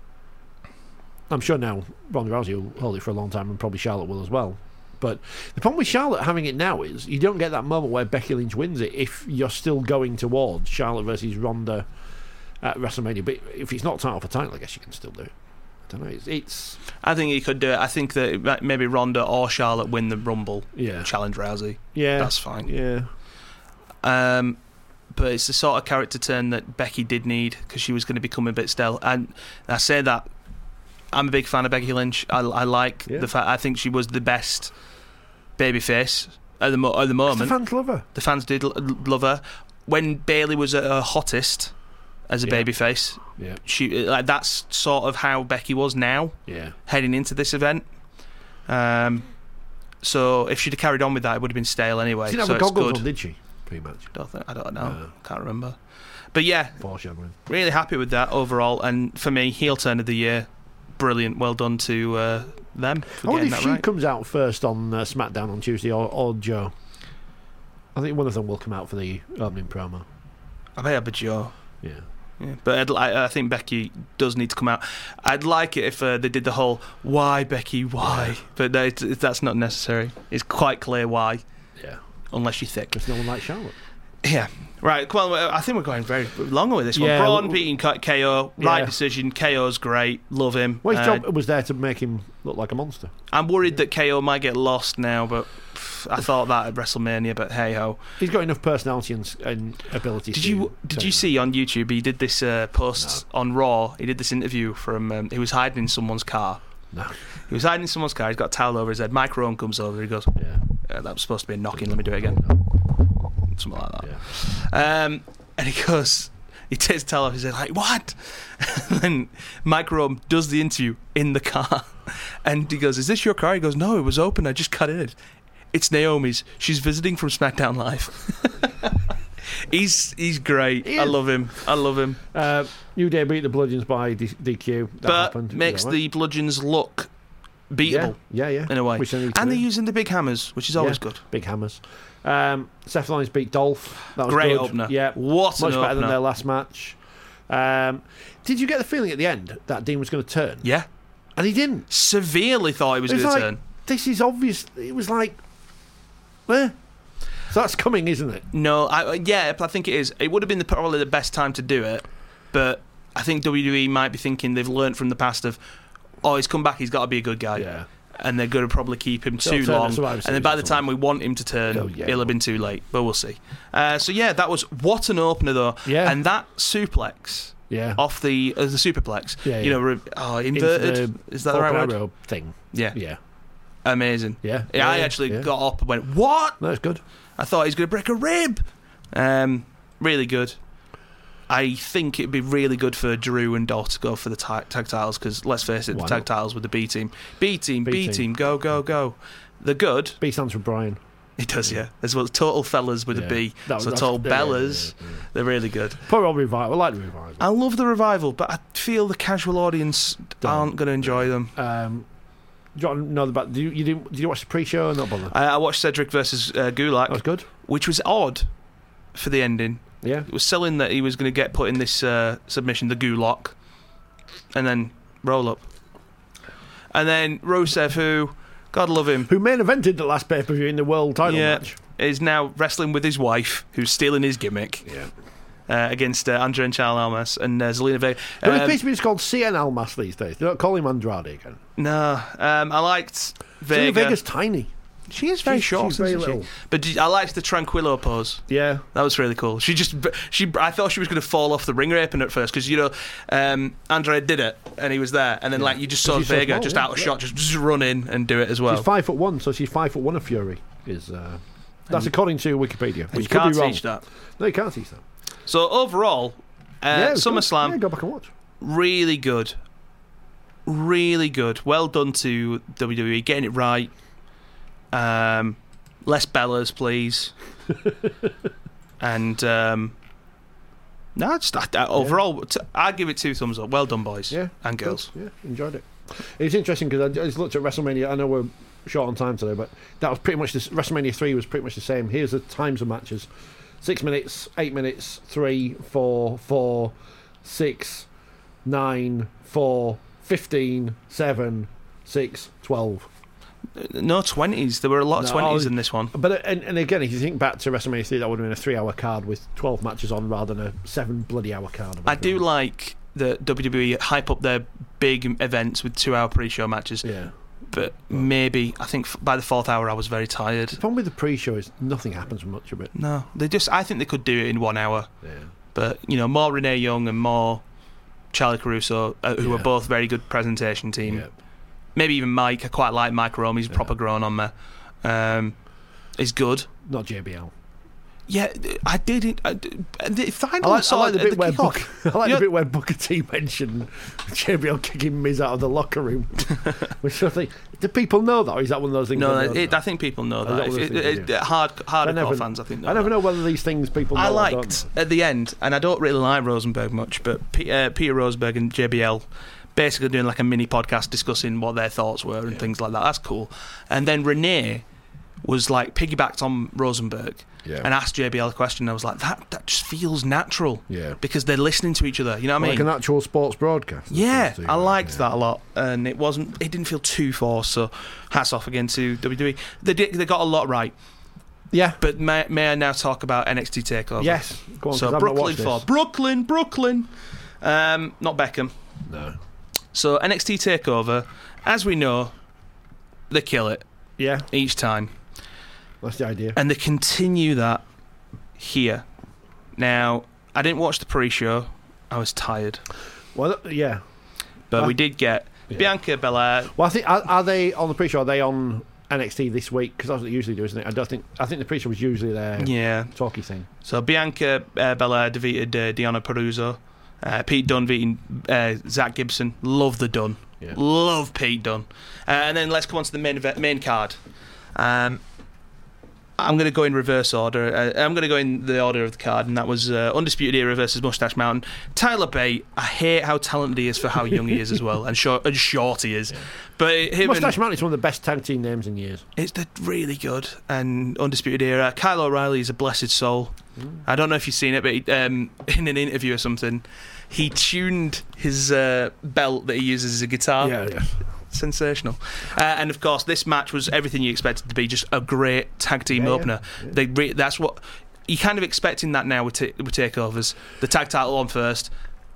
I'm sure now Ronda Rousey will hold it for a long time, and probably Charlotte will as well. But the problem with Charlotte having it now is you don't get that moment where Becky Lynch wins it if you're still going towards Charlotte versus Ronda at WrestleMania. But if it's not title for title, I guess you can still do it. I don't know. It's, it's I think he could do it. I think that maybe Ronda or Charlotte win the Rumble, yeah, challenge Rousey. yeah, That's fine. Yeah, Um, but it's the sort of character turn that Becky did need because she was going to become a bit stale. And I say that I'm a big fan of Becky Lynch. I, I like Yeah. the fact I think she was the best babyface at the mo- at the the moment. fans love her. The fans did l- love her when Bayley was at her hottest as a Yeah. babyface. Yeah, She like that's sort of how Becky was now yeah. heading into this event. Um, so if she'd have carried on with that, it would have been stale anyway. She didn't so have the it's goggles good. on, did she? Pretty much. Don't think, I don't know. No. Can't remember. But yeah, Foreshadowing. really happy with that overall. And for me, heel turn of the year, brilliant. Well done to uh, them for I wonder getting if that she right. comes out first on uh, SmackDown on Tuesday or, or Joe. I think one of them will come out for the opening promo. I bet I'd be Joe. Yeah. Yeah, but I'd, I, I think Becky does need to come out. I'd like it if uh, they did the whole "Why Becky, why?" But no, it's, it's, that's not necessary. It's quite clear why, Yeah. unless you're thick. Because no one likes Charlotte. Yeah. Right, well, I think we're going very long with this one. Yeah, Braun well- beating K O, right Yeah. decision. K O's great, love him. Well, his Uh, job was there to make him look like a monster. I'm worried that K O might get lost now, but pff, I thought that at WrestleMania. But hey ho. He's got enough personality and, and ability. Did to you did turn you it. see on YouTube? He did this uh, post on Raw. He did this interview from. Um, he was hiding in someone's car. No. He was hiding in someone's car. He's got a towel over his head. Mike Rowan comes over. He goes, Yeah. uh, "That was supposed to be a knocking. Let me do it again." something like that. Um, and he goes, he takes the towel off. He's like, "What?" And then Mike Rome does the interview in the car, and he goes, "Is this your car?" He goes, "No, it was open. I just cut in it. It's Naomi's. She's visiting from SmackDown Live." he's he's great. He I is. love him. I love him. Uh, New Day beat the Bludgeons by D- DQ. That but happened. makes Yeah, the Bludgeons look beatable yeah, yeah, yeah. in a way. Which they need to And do. they're using the big hammers, which is always Yeah. good. Big hammers. Um, Seth Rollins beat Dolph. That was Great good. opener. Yeah, What much an better than opener. their last match. Um, did you get the feeling at the end that Dean was going to turn? Yeah. And he didn't. Severely thought he was It going was to like, turn. this is obvious. It was like, eh. So that's coming, isn't it? No, I, yeah, I think it is. It would have been the, probably the best time to do it, but I think W W E might be thinking they've learnt from the past of, oh, he's come back, he's got to be a good guy. Yeah. And they're going to probably keep him He'll too turn at long. Survivor And then Series by or the time we want him to turn, Oh, yeah. it'll have been too late. But we'll see. Uh, so, yeah, that was what an opener, though. Yeah. And that suplex Yeah. off the uh, the superplex, Yeah, you yeah. know, re- oh, Into inverted. Is that the right word? Rope thing. Yeah. Yeah. Amazing. Yeah. Yeah, I yeah, actually yeah. got up and went, what? No, it's good. I thought he's going to break a rib. Um, really good. I think it'd be really good for Drew and Dolph to go for the tag, tag titles because, let's face it, Why the tag not? titles with the B team. B team, B B team. team, go, go, go. They're good. B stands for Brian. It does, yeah. As well as Total Fellas with Yeah. a B. That was- so that's- Total yeah, yeah, Bellas, yeah, yeah. they're really good. Poor old Revival. I like the Revival. I love the revival, but I feel the casual audience Don't. aren't going to enjoy them. Um, do you want to know about? Do you, you didn't? Did you watch the pre-show or not bother? I, I watched Cedric versus uh, Gulak, That was good. which was odd for the ending. Yeah. It was selling that he was going to get put in this uh, submission, the Gulak, and then roll up. And then Rusev, who, God love him, Who main evented the last pay-per-view in the world title yeah, match? is now wrestling with his wife, who's stealing his gimmick, Yeah. uh, against uh, Andre and Charles Almas and uh, Zelina Vega. There Um, appears to be just called C N Almas these days. They don't call him Andrade again. no, um, I liked Zelina Vega. Vega's tiny. She is very She's- short, she's very isn't she? little. But did- I liked the Tranquillo pose. Yeah. That was really cool. She just, she, I thought she was going to fall off the ring apron at first because you know, um, Andre did it and he was there, and then Yeah. like you just But saw she's so Vega small, just yeah, out of yeah. shot, just, just run in and do it as well. She's five foot one, so she's five foot one of Fury. Is uh, that's according to Wikipedia. And Which you could can't be wrong. teach that. No, you can't teach that. So overall, uh, yeah, it was good. SummerSlam, Yeah, go back and watch. really good, really good. Well done to W W E getting it right. Um, less Bellas, please. and um, no, just I, I, overall, t- I'd give it two thumbs up. Well done, boys Yeah, and good. girls. Yeah, enjoyed it. It's interesting because I just looked at WrestleMania. I know we're short on time today, but that was pretty much this. WrestleMania three was pretty much the same. Here's the times of matches: six minutes, eight minutes, three, four, four, six, nine, four, fifteen, seven, six, twelve. No twenties. There were a lot of No, twenties I- in this one. But uh, and, and again, if you think back to WrestleMania three, that would have been a three-hour card with twelve matches on, rather than a seven bloody hour card. I do like that W W E hype up their big events with two-hour pre-show matches, Yeah. but maybe I think f- by the fourth hour I was very tired. The problem with the pre-show is nothing happens with much of it. No, they just. I think they could do it in one hour, Yeah. but you know, more Renee Young and more Charlie Caruso, uh, who Yeah. are both very good presentation team. Yeah. Maybe even Mike. I quite like Mike Rome. He's proper grown on there. Um, is good. Not J B L. Yeah, I did. I, did- if I, I like, I saw like the it bit at where kickoff. Book, I like Yeah. the bit where Booker T mentioned J B L kicking Miz out of the locker room. Which I think, do people know that, or is that one of those things? No, they don't it, know? I think people know Is that. that If what it, they're it, thinking, it, hard, I hardcore never, fans, I think. Know I never that. know whether these things people know. I or don't liked know. at the end, and I don't really like Rosenberg much, but P, uh, Peter Rosenberg and J B L basically doing like a mini podcast discussing what their thoughts were and Yeah. things like that. That's cool. And then Renee was like piggybacked on Rosenberg Yeah. and asked J B L a question. I was like, that that just feels natural Yeah. because they're listening to each other. You know what I Like mean? an actual sports broadcast. Yeah, I liked yeah. that a lot, and it wasn't. It didn't feel too forced. So, hats off again to W W E. They did. They got a lot right. Yeah. But may, may I now talk about N X T Takeover? Yes. Go on, 'cause So I've not Brooklyn watched for this. Brooklyn, Brooklyn, um, not Beckham. No. So N X T Takeover, as we know, they kill it Yeah. each time, That's the idea. and they continue that here. Now, I didn't watch the pre-show. I was tired, Well, th- yeah. but Uh, we did get yeah. Bianca Belair. Well, I think are, are they on the pre-show? Are they on N X T this week because that's what they usually do, isn't it? I don't think. I think the pre-show was usually their Yeah. talky thing. So Bianca uh, Belair defeated uh, Deonna Purrazzo. Uh, Pete Dunne beating uh, Zach Gibson. Love the Dunne. Yeah. Love Pete Dunne. Uh, and then let's come on to the main event, main card. Um, I'm going to go in reverse order. Uh, I'm going to go in the order of the card, and that was uh, Undisputed Era versus Mustache Mountain. Tyler Bate, I hate how talented he is for how young he is as well, and short, and short he is. Yeah. But him Mustache and, Mountain is one of the best tag team names in years. It's the really good. And Undisputed Era. Kyle O'Reilly is a blessed soul. Mm. I don't know if you've seen it, but he, um, in an interview or something, he tuned his uh, belt that he uses as a guitar. Yeah, yeah. Sensational. Uh, and of course, this match was everything you expected to be, just a great tag team yeah, opener. Yeah, yeah. They re- that's what you're kind of expecting that now with, t- with takeovers. The tag title on first,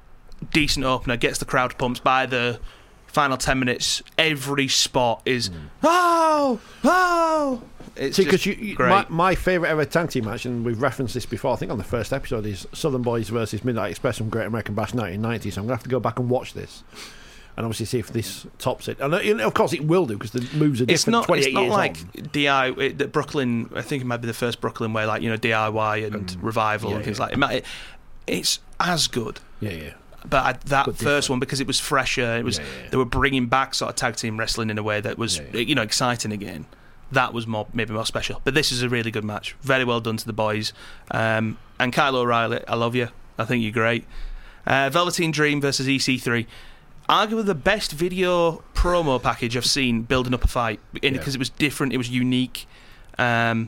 decent opener, gets the crowd pumped. By the final ten minutes, every spot is mm. oh, oh. It's See, just because you, great. my, my favourite ever tag team match, and we've referenced this before, I think on the first episode, is Southern Boys versus Midnight Express from Great American Bash nineteen ninety. So I'm going to have to go back and watch this. And obviously see if this tops it. And uh, of course it will do because the moves are different. It's not, twenty-eight it's not years like on. D I Y. It, Brooklyn, I think it might be the first Brooklyn where, like, you know, D I Y and Mm. Revival Yeah, and things yeah. like it. Might, it it's as good. Yeah, yeah. But I, that But first different. one, because it was fresher, it was Yeah, yeah, yeah. they were bringing back sort of tag team wrestling in a way that was Yeah, yeah. you know exciting again. That was more maybe more special. But this is a really good match. Very well done to the boys. Um, and Kyle O'Reilly, I love you. I think you're great. Uh, Velveteen Dream versus E C three. Arguably the best video promo package I've seen building up a fight because Yeah. it was different, it was unique, um,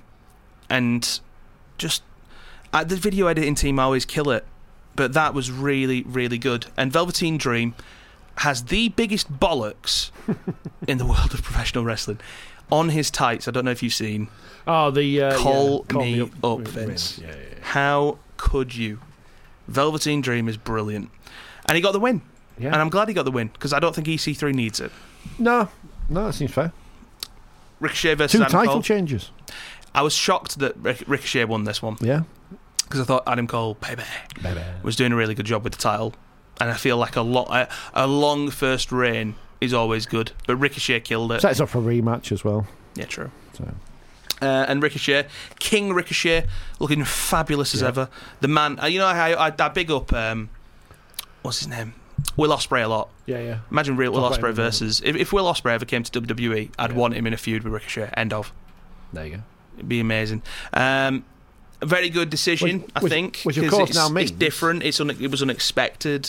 and just uh, the video editing team always kill it. But that was really, really good. And Velveteen Dream has the biggest bollocks in the world of professional wrestling. On his tights, I don't know if you've seen. Oh, the uh, Call yeah, me up, up, Vince. Vince. Yeah, yeah, yeah. How could you? Velveteen Dream is brilliant. And he got the win. Yeah. And I'm glad he got the win, because I don't think E C three needs it. No, no, that seems fair. Ricochet versus Two Adam title Cole. changes. I was shocked that Ric- Ricochet won this one, Yeah. because I thought Adam Cole, baby, Baby. was doing a really good job with the title. And I feel like a, lo- a, a long first reign is always good. But Ricochet killed it. Sets up for a rematch as well. Yeah, true. So. Uh, and Ricochet, King Ricochet, looking fabulous as Yeah. ever. The man, uh, you know, I, I, I big up, um, what's his name? Will Ospreay a lot. Yeah, yeah. Imagine real Will Talk about Ospreay him versus. If, if Will Ospreay ever came to W W E, I'd Yeah. want him in a feud with Ricochet. End of. There you go. It'd be amazing. Um, a very good decision, Which- I which- think. which of 'cause course it's, now it's means- different. It's un, it was unexpected.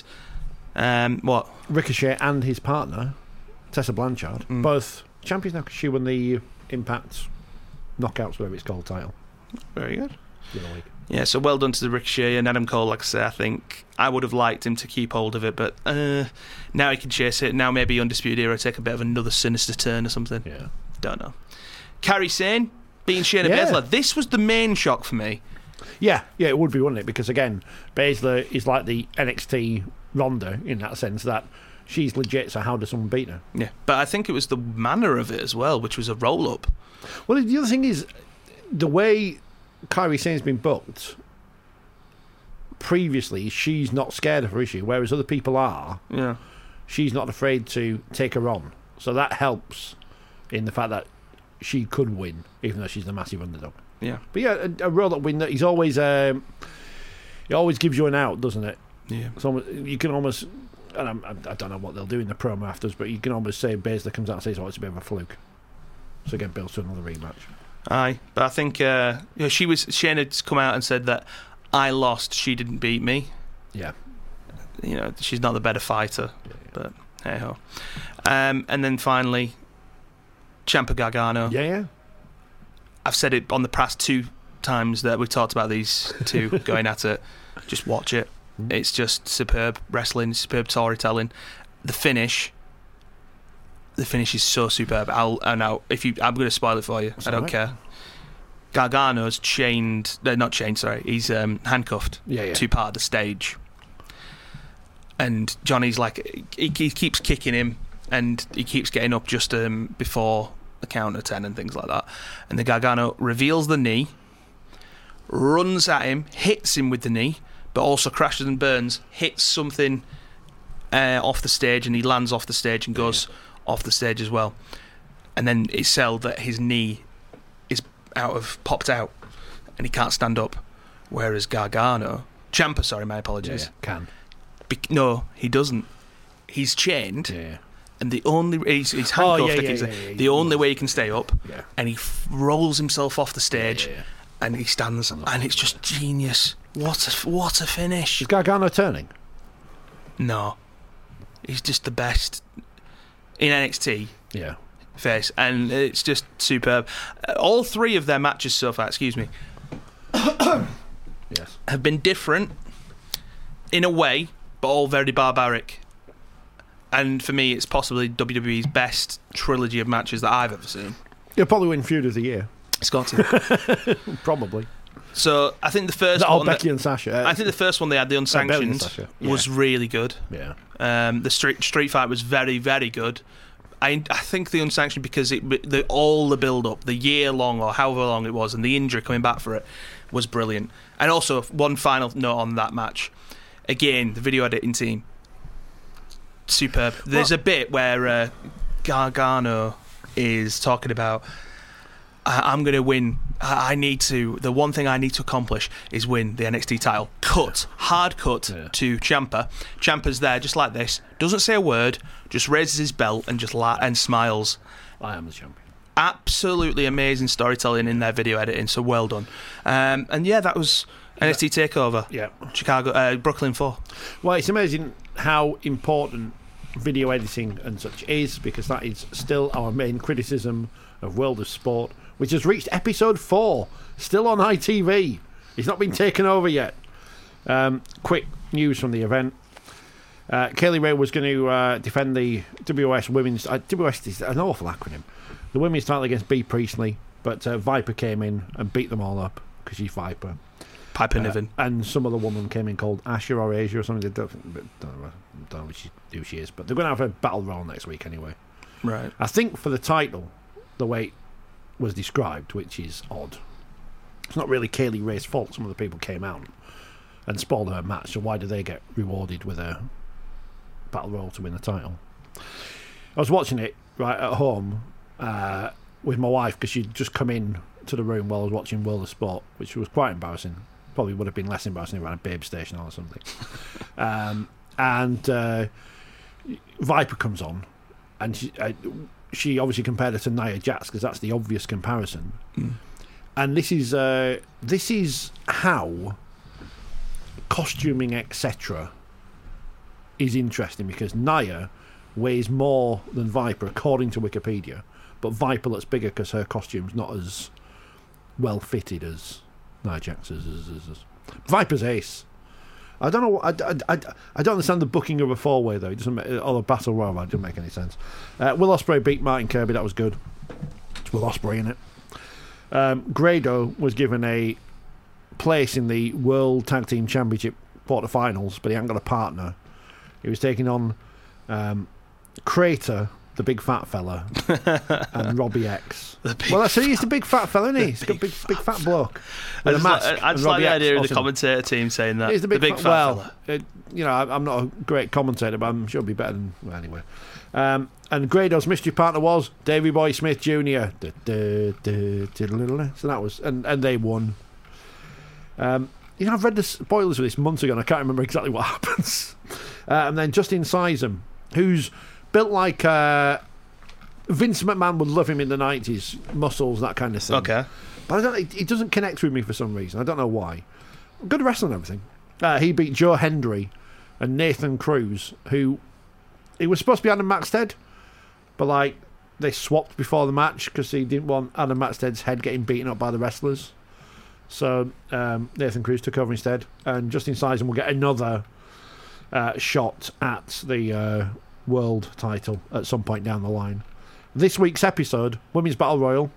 Um, what? Ricochet and his partner, Tessa Blanchard, Mm. both champions now because she won the Impact Knockouts, whatever it's called, title Very good. the other week. Yeah, so well done to the Ricochet and Adam Cole. Like I say, I think I would have liked him to keep hold of it, but uh, now he can chase it. Now maybe Undisputed Era take a bit of another sinister turn or something. Yeah. Don't know. Kairi Sane being Shayna Yeah. Baszler. This was the main shock for me. Yeah, yeah, it would be, wouldn't it? Because again, Baszler is like the N X T Ronda in that sense that she's legit, so how does someone beat her? Yeah, but I think it was the manner of it as well, which was a roll up. Well, the other thing is the way Kairi Sane's been booked previously, she's not scared of her, is she? Whereas other people are, Yeah. she's not afraid to take her on. So that helps in the fact that she could win, even though she's the massive underdog. Yeah. But yeah, a, a roll-up win, he's always um, he always gives you an out, doesn't it? Yeah. It's almost, you can almost, and I'm, I don't know what they'll do in the promo afterwards, but you can almost say Baszler comes out and says, "Oh, it's a bit of a fluke." So again, builds to another rematch. Aye, but I think uh, you know, she was. Shayna's come out and said that I lost, she didn't beat me. Yeah, You know, she's not the better fighter, yeah, yeah. but hey ho. Um, and then finally, Ciampa Gargano. yeah, yeah. I've said it on the past two times that we've talked about these two going at it. Just watch it. Mm. It's just superb wrestling, superb storytelling. The finish, the finish is so superb. I'll and now if you, I'm going to spoil it for you. That's I don't all right. care. Gargano's chained, no, not chained. Sorry, he's um, handcuffed Yeah, yeah. to part of the stage, and Johnny's like he, he keeps kicking him, and he keeps getting up just um, before the count of ten and things like that. And the Gargano reveals the knee, runs at him, hits him with the knee, but also crashes and burns, hits something uh, off the stage, and he lands off the stage and goes off the stage as well. and then it's sold that his knee is out of popped out, and he can't stand up. Whereas Gargano, Ciampa, sorry, my apologies. Yeah, can. Be- no, he doesn't. He's chained, Yeah. and the only he's, he's Oh, handcuffed. yeah, like yeah, he's- yeah, yeah, the yeah. only way he can stay up, Yeah. and he f- rolls himself off the stage, Yeah, yeah, yeah. and he stands, and it's just genius. What a what a finish! Is Gargano turning? No, he's just the best in N X T Yeah. face, and it's just superb. Uh, All three of their matches so far, excuse me, Yes. have been different in a way, but all very barbaric. And for me, it's possibly W W E's best trilogy of matches that I've ever seen. He'll probably win Feud of the Year. It's got to. Probably. So I think the first Oh, one. Becky that, and Sasha. Uh, I think the first one they had, the Bayley and unsanctioned, Sasha. was Yeah. really good. Yeah. Um, the street street fight was very, very good. I, I think the unsanctioned because it the, all the build up, the year long or however long it was, and the injury coming back for it was brilliant. And also one final note on that match. Again, the video editing team, superb. There's Well- a bit where uh, Gargano is talking about, I- I'm going to win. I-, I need to. The one thing I need to accomplish is win the N X T title. Cut, hard cut Yeah. to Ciampa. Ciampa's there just like this. Doesn't say a word. Just raises his belt and just la- and smiles. I am the champion. Absolutely amazing storytelling in their video editing. So well done. Um, and yeah, that was N X T Takeover. Yeah. Chicago, uh, Brooklyn four. Well, it's amazing how important video editing and such is, because that is still our main criticism of World of Sport, which has reached episode four, still on I T V. It's not been taken over yet. Um, quick news from the event. Uh, Kaylee Ray was going to uh, defend the W S Women's... Uh, W S is an awful acronym. The women's title against Bea Priestley, but uh, Viper came in and beat them all up, because she's Viper. Piper Uh, Niven. and some other woman came in called Asher or Asia or something. They don't, don't know, don't know who she, who she is, but they're going to have a battle royal next week anyway. Right. I think for the title, the way it was described, which is odd, it's not really Kaylee Ray's fault. Some of the people came out and spoiled her match, so why do they get rewarded with a battle royal to win the title? I was watching it right at home uh, with my wife, because she'd just come in to the room while I was watching World of Sport, which was quite embarrassing. Probably would have been less embarrassing if I had a babe station or something. um, and uh, Viper comes on, and she, uh, she obviously compared her to Nia Jax, because that's the obvious comparison. Mm. And this is uh, this is how costuming, et cetera, is interesting, because Nia weighs more than Viper according to Wikipedia, but Viper looks bigger because her costume's not as well fitted as Nia Jax is. is, is, is. Viper's ace. I don't know. I, I, I, I don't understand the booking of a four way though. It doesn't make, or the battle royal. It doesn't make any sense. Uh, Will Ospreay beat Martin Kirby. That was good. It's Will Ospreay in it. Um, Grado was given a place in the World Tag Team Championship quarterfinals, but he hadn't got a partner. He was taking on um, Crater, the big fat fella, and Robbie X. Well, that's he's the big fat fella, isn't he? He's got big, big fat bloke I with a just, mask. like, I and just like Robbie the X idea of the also- commentator team saying that. He's the big, big fat, fat well, fella. it, you know, I, I'm not a great commentator, but I'm sure it'll be better than well, anyway. Um, and Grado's mystery partner was Davey Boy Smith Junior Da, da, da, da, so that was, and, and they won. Um, you know, I've read the spoilers for this months ago, and I can't remember exactly what happens. Uh, and then Justin Sizem, who's built like uh, Vince McMahon would love him in the nineties, muscles, that kind of thing. Okay. But I don't. It, it doesn't connect with me for some reason. I don't know why. Good wrestling and everything. Uh, he beat Joe Hendry and Nathan Cruz, who he was supposed to be Adam Maxted, but like they swapped before the match because he didn't want Adam Maxted's head getting beaten up by the wrestlers. So um, Nathan Cruz took over instead, and Justin Sizem will get another uh, shot at the uh, world title at some point down the line. This week's episode: Women's Battle Royal,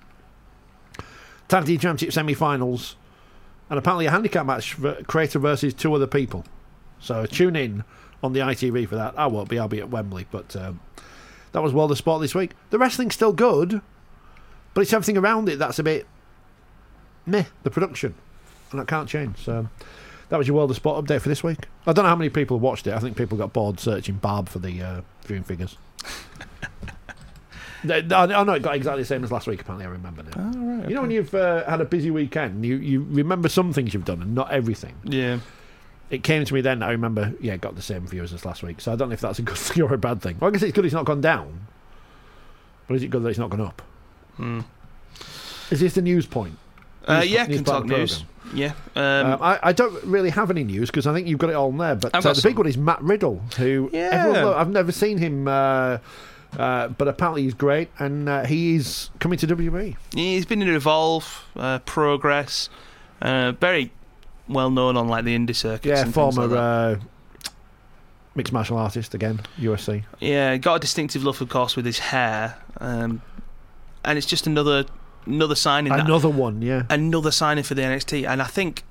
Tag Team Championship semi-finals, and apparently a handicap match for Crater versus two other people. So tune in on the I T V for that. I won't be. I'll be at Wembley. But um, that was World of Sport this week. The wrestling's still good, but it's everything around it that's a bit meh. The production, and that can't change. So that was your World of Sport update for this week. I don't know how many people watched it. I think people got bored searching Barb for the uh, viewing figures. I know it got exactly the same as last week. Apparently, I remember now. Oh, right, You know okay. when you've uh, had a busy weekend, you you remember some things you've done and not everything. Yeah. It came to me then. I remember. Yeah, it got the same views as last week. So I don't know if that's a good thing or a bad thing. Well, I guess it's good it's not gone down. But is it good that it's not gone up? Hmm. Is this the news point? Uh, News- yeah, news can part talk of the news. Yeah. Um, Um, I, I don't really have any news because I think you've got it all there. But I've uh, got the big some. one is Matt Riddle, who Yeah. everyone lo- I've never seen him, uh, uh, but apparently he's great, and uh, he is coming to W W E. he's been in Evolve, uh, Progress, uh, very well known on like the indie circuits. Yeah, and things former like that. uh, mixed martial artist again, U F C. Yeah, got a distinctive look, of course, with his hair, um, and it's just another another signing. that- Another one, yeah. another signing for the N X T, and I think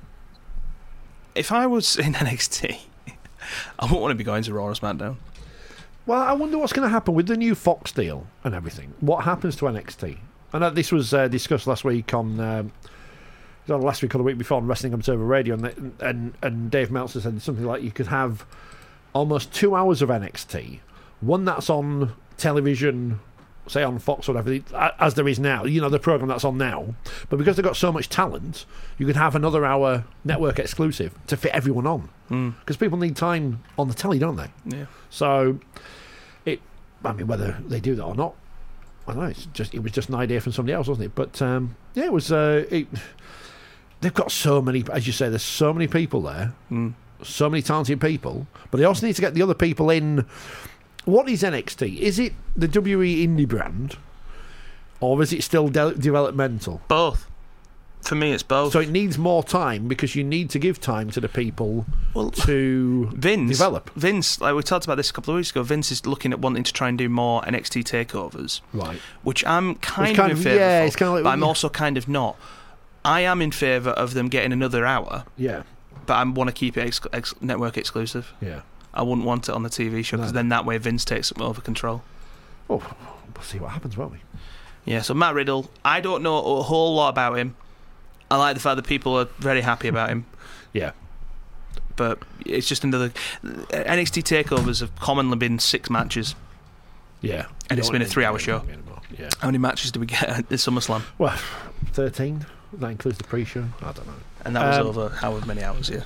if I was in N X T, I wouldn't want to be going to Raw or SmackDown. Well, I wonder what's going to happen with the new Fox deal and everything. What happens to N X T? I know this was uh, discussed last week on. Um, it was on last week or the week before on Wrestling Observer Radio, and, they, and and Dave Meltzer said something like you could have almost two hours of N X T, one that's on television, say on Fox or whatever, as there is now. You know, the program that's on now, but because they've got so much talent, you could have another hour network exclusive to fit everyone on. Mm. Because people need time on the telly, don't they? Yeah. So, it. I mean, whether they do that or not, I don't know. It's just it was just an idea from somebody else, wasn't it? But um, yeah, it was. Uh, it, they've got so many, as you say, there's so many people there, Mm. so many talented people, but they also need to get the other people in. What is N X T? Is it the W W E indie brand, or is it still de- developmental? Both. For me, it's both. So it needs more time because you need to give time to the people well, to Vince, develop. Vince, like we talked about this a couple of weeks ago, Vince is looking at wanting to try and do more N X T takeovers, Right. which I'm kind, It's kind of in of- favour yeah, of, it's kind of like- but I'm also kind of not. I am in favour of them getting another hour, Yeah. but I want to keep it ex- ex- network exclusive. Yeah. I wouldn't want it on the T V show because No. then that way Vince takes over control. Oh, we'll see what happens, won't we? Yeah, so Matt Riddle, I don't know a whole lot about him. I like the fact that people are very happy about him, Yeah. but it's just another. N X T takeovers have commonly been six matches. Yeah. And it's You don't been a want three-hour anything show. anymore. Yeah. How many matches do we get at the SummerSlam? Well, thirteen. That includes the pre-show. I don't know. And that was Um, over however many hours, yeah.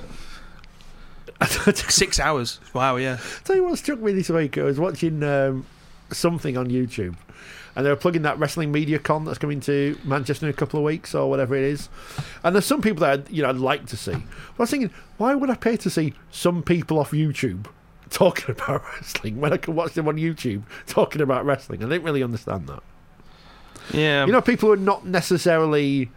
Tell Six hours. Wow, yeah. you what struck me this week. I was watching um, something on YouTube, and they were plugging that Wrestling Media Con that's coming to Manchester in a couple of weeks or whatever it is. And there's some people that I'd, you know I'd like to see. But I was thinking, why would I pay to see some people off YouTube talking about wrestling when I can watch them on YouTube talking about wrestling? I didn't really understand that. Yeah. You know, people who are not necessarily.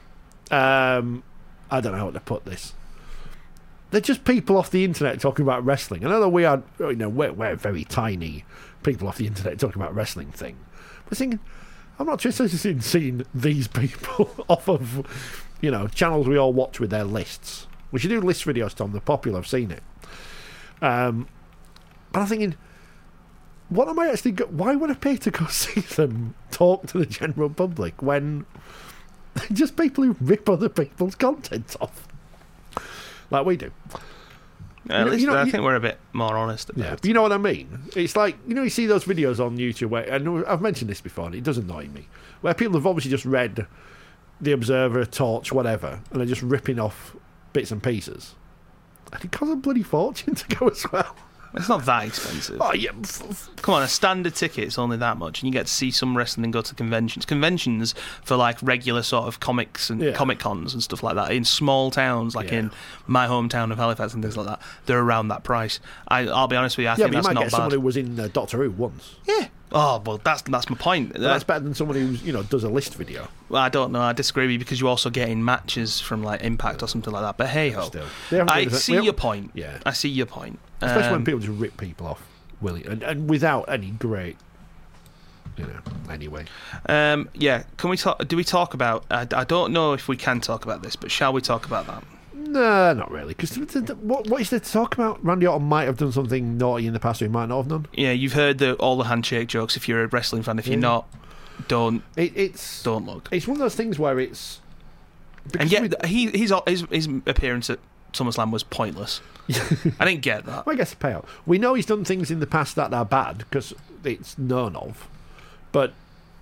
Um, I don't know how to put this. They're just people off the internet talking about wrestling. I know that we are, you know, we're, we're very tiny people off the internet talking about wrestling thing. But thinking, I'm not just interested in seeing these people off of, you know, channels we all watch with their lists. We should do list videos, Tom. They're popular. I've seen it. Um, but I'm thinking, what am I actually? Go- why would I pay to go see them talk to the general public when they're just people who rip other people's content off, like we do? At you know- least you know- I you- think we're a bit more honest about Yeah, it. you know what I mean. It's like, you know, you see those videos on YouTube where, and I've mentioned this before, and it does annoy me, where people have obviously just read the Observer, Torch, whatever, and they're just ripping off bits and pieces, and it costs a bloody fortune to go as well. It's not that expensive. Oh yeah, f- f- Come on, a standard ticket's only that much, and you get to see some wrestling and go to conventions. Conventions for like regular sort of comics and Yeah. comic cons and stuff like that in small towns, like Yeah. in my hometown of Halifax and things like that. They're around that price. I, I'll be honest with you, I yeah, think but you that's might not get someone bad. who was in uh, Doctor Who once. Yeah. Oh well, that's that's my point. But that's better than someone who's, you know, does a list video. Well, I don't know. I disagree with you because you also get in matches from like Impact or something like that. But hey ho, Still, They haven't I given us- see we haven't- your point. Yeah, I see your point. especially Um, when people just rip people off, willy, and, and without any great, you know. Anyway, Um, yeah, can we talk? Do we talk about? I, I don't know if we can talk about this, but shall we talk about that? no, not really. Because what what is there to talk about? Randy Orton might have done something naughty in the past, or he might not have done. Yeah, you've heard the, all the handshake jokes. If you're a wrestling fan, if you're Yeah. not, don't It, it's don't look. it's one of those things where it's And because yet, we- he his his his appearance at SummerSlam was pointless. I didn't get that. I guess the payout. We know he's done things in the past that are bad because it's known of, But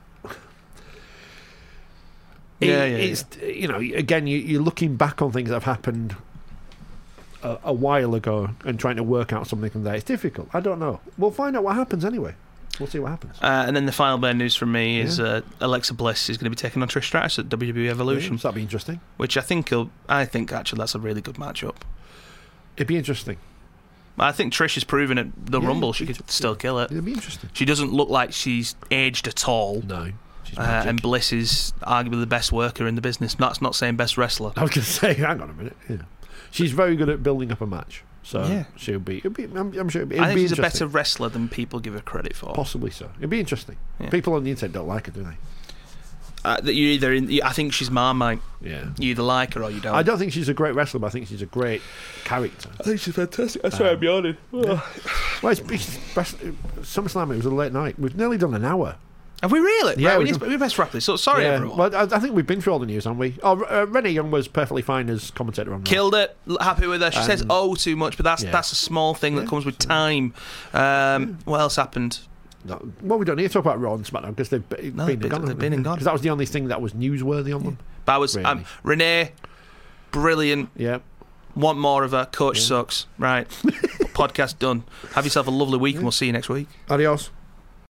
it, Yeah, yeah, it's you know, again, you, you're looking back on things that have happened a, a while ago and trying to work out something from there. It's difficult. I don't know. We'll find out what happens anyway. We'll see what happens. Uh, and then the final bit of news from me is uh, Alexa Bliss is going to be taking on Trish Stratus at W W E Evolution, Yeah, so that'd be interesting. which I think will, I think actually that's a really good matchup. It'd be interesting. I think Trish has proven at the Yeah, Rumble she it'd could be- still kill it. It'd be interesting. She doesn't look like she's aged at all. No. She's Uh, magic. and Bliss is arguably the best worker in the business. That's not saying best wrestler. I was going to say, hang on a minute. Yeah. She's very good at building up a match. So Yeah. she'll be, it'll be I'm, I'm sure it'll be, I it'll think be she's a interesting. better wrestler than people give her credit for. Possibly so. It'd be interesting. Yeah. People on the internet don't like her, do they? Uh, that you either in, I think she's Marmite. Yeah. You either like her or you don't. I don't think she's a great wrestler, but I think she's a great character. I think she's fantastic. That's why I'm yawning. Well, it's, it's best, SummerSlam, it was a late night. We've nearly done an hour. Have we really? Yeah, right, we, we need, can- we best wrap this up. Sorry, yeah. everyone. Well, I, I think we've been through all the news, haven't we? Oh, uh, Renee Young was perfectly fine as commentator on Raw. Killed it. L- Happy with her. She Um, says oh too much, but that's yeah. that's a small thing that Yeah, comes with time. Um, what else happened? No, well, we don't need to talk about Raw and SmackDown because they've be- No, been they've and gone. been- they've been and gone. Because that was the only thing that was newsworthy on them. But I was Really? um, Renee, brilliant. Yeah. Want more of her. Coach Yeah. sucks. Right. Podcast done. Have yourself a lovely week, and we'll see you next week. Adios.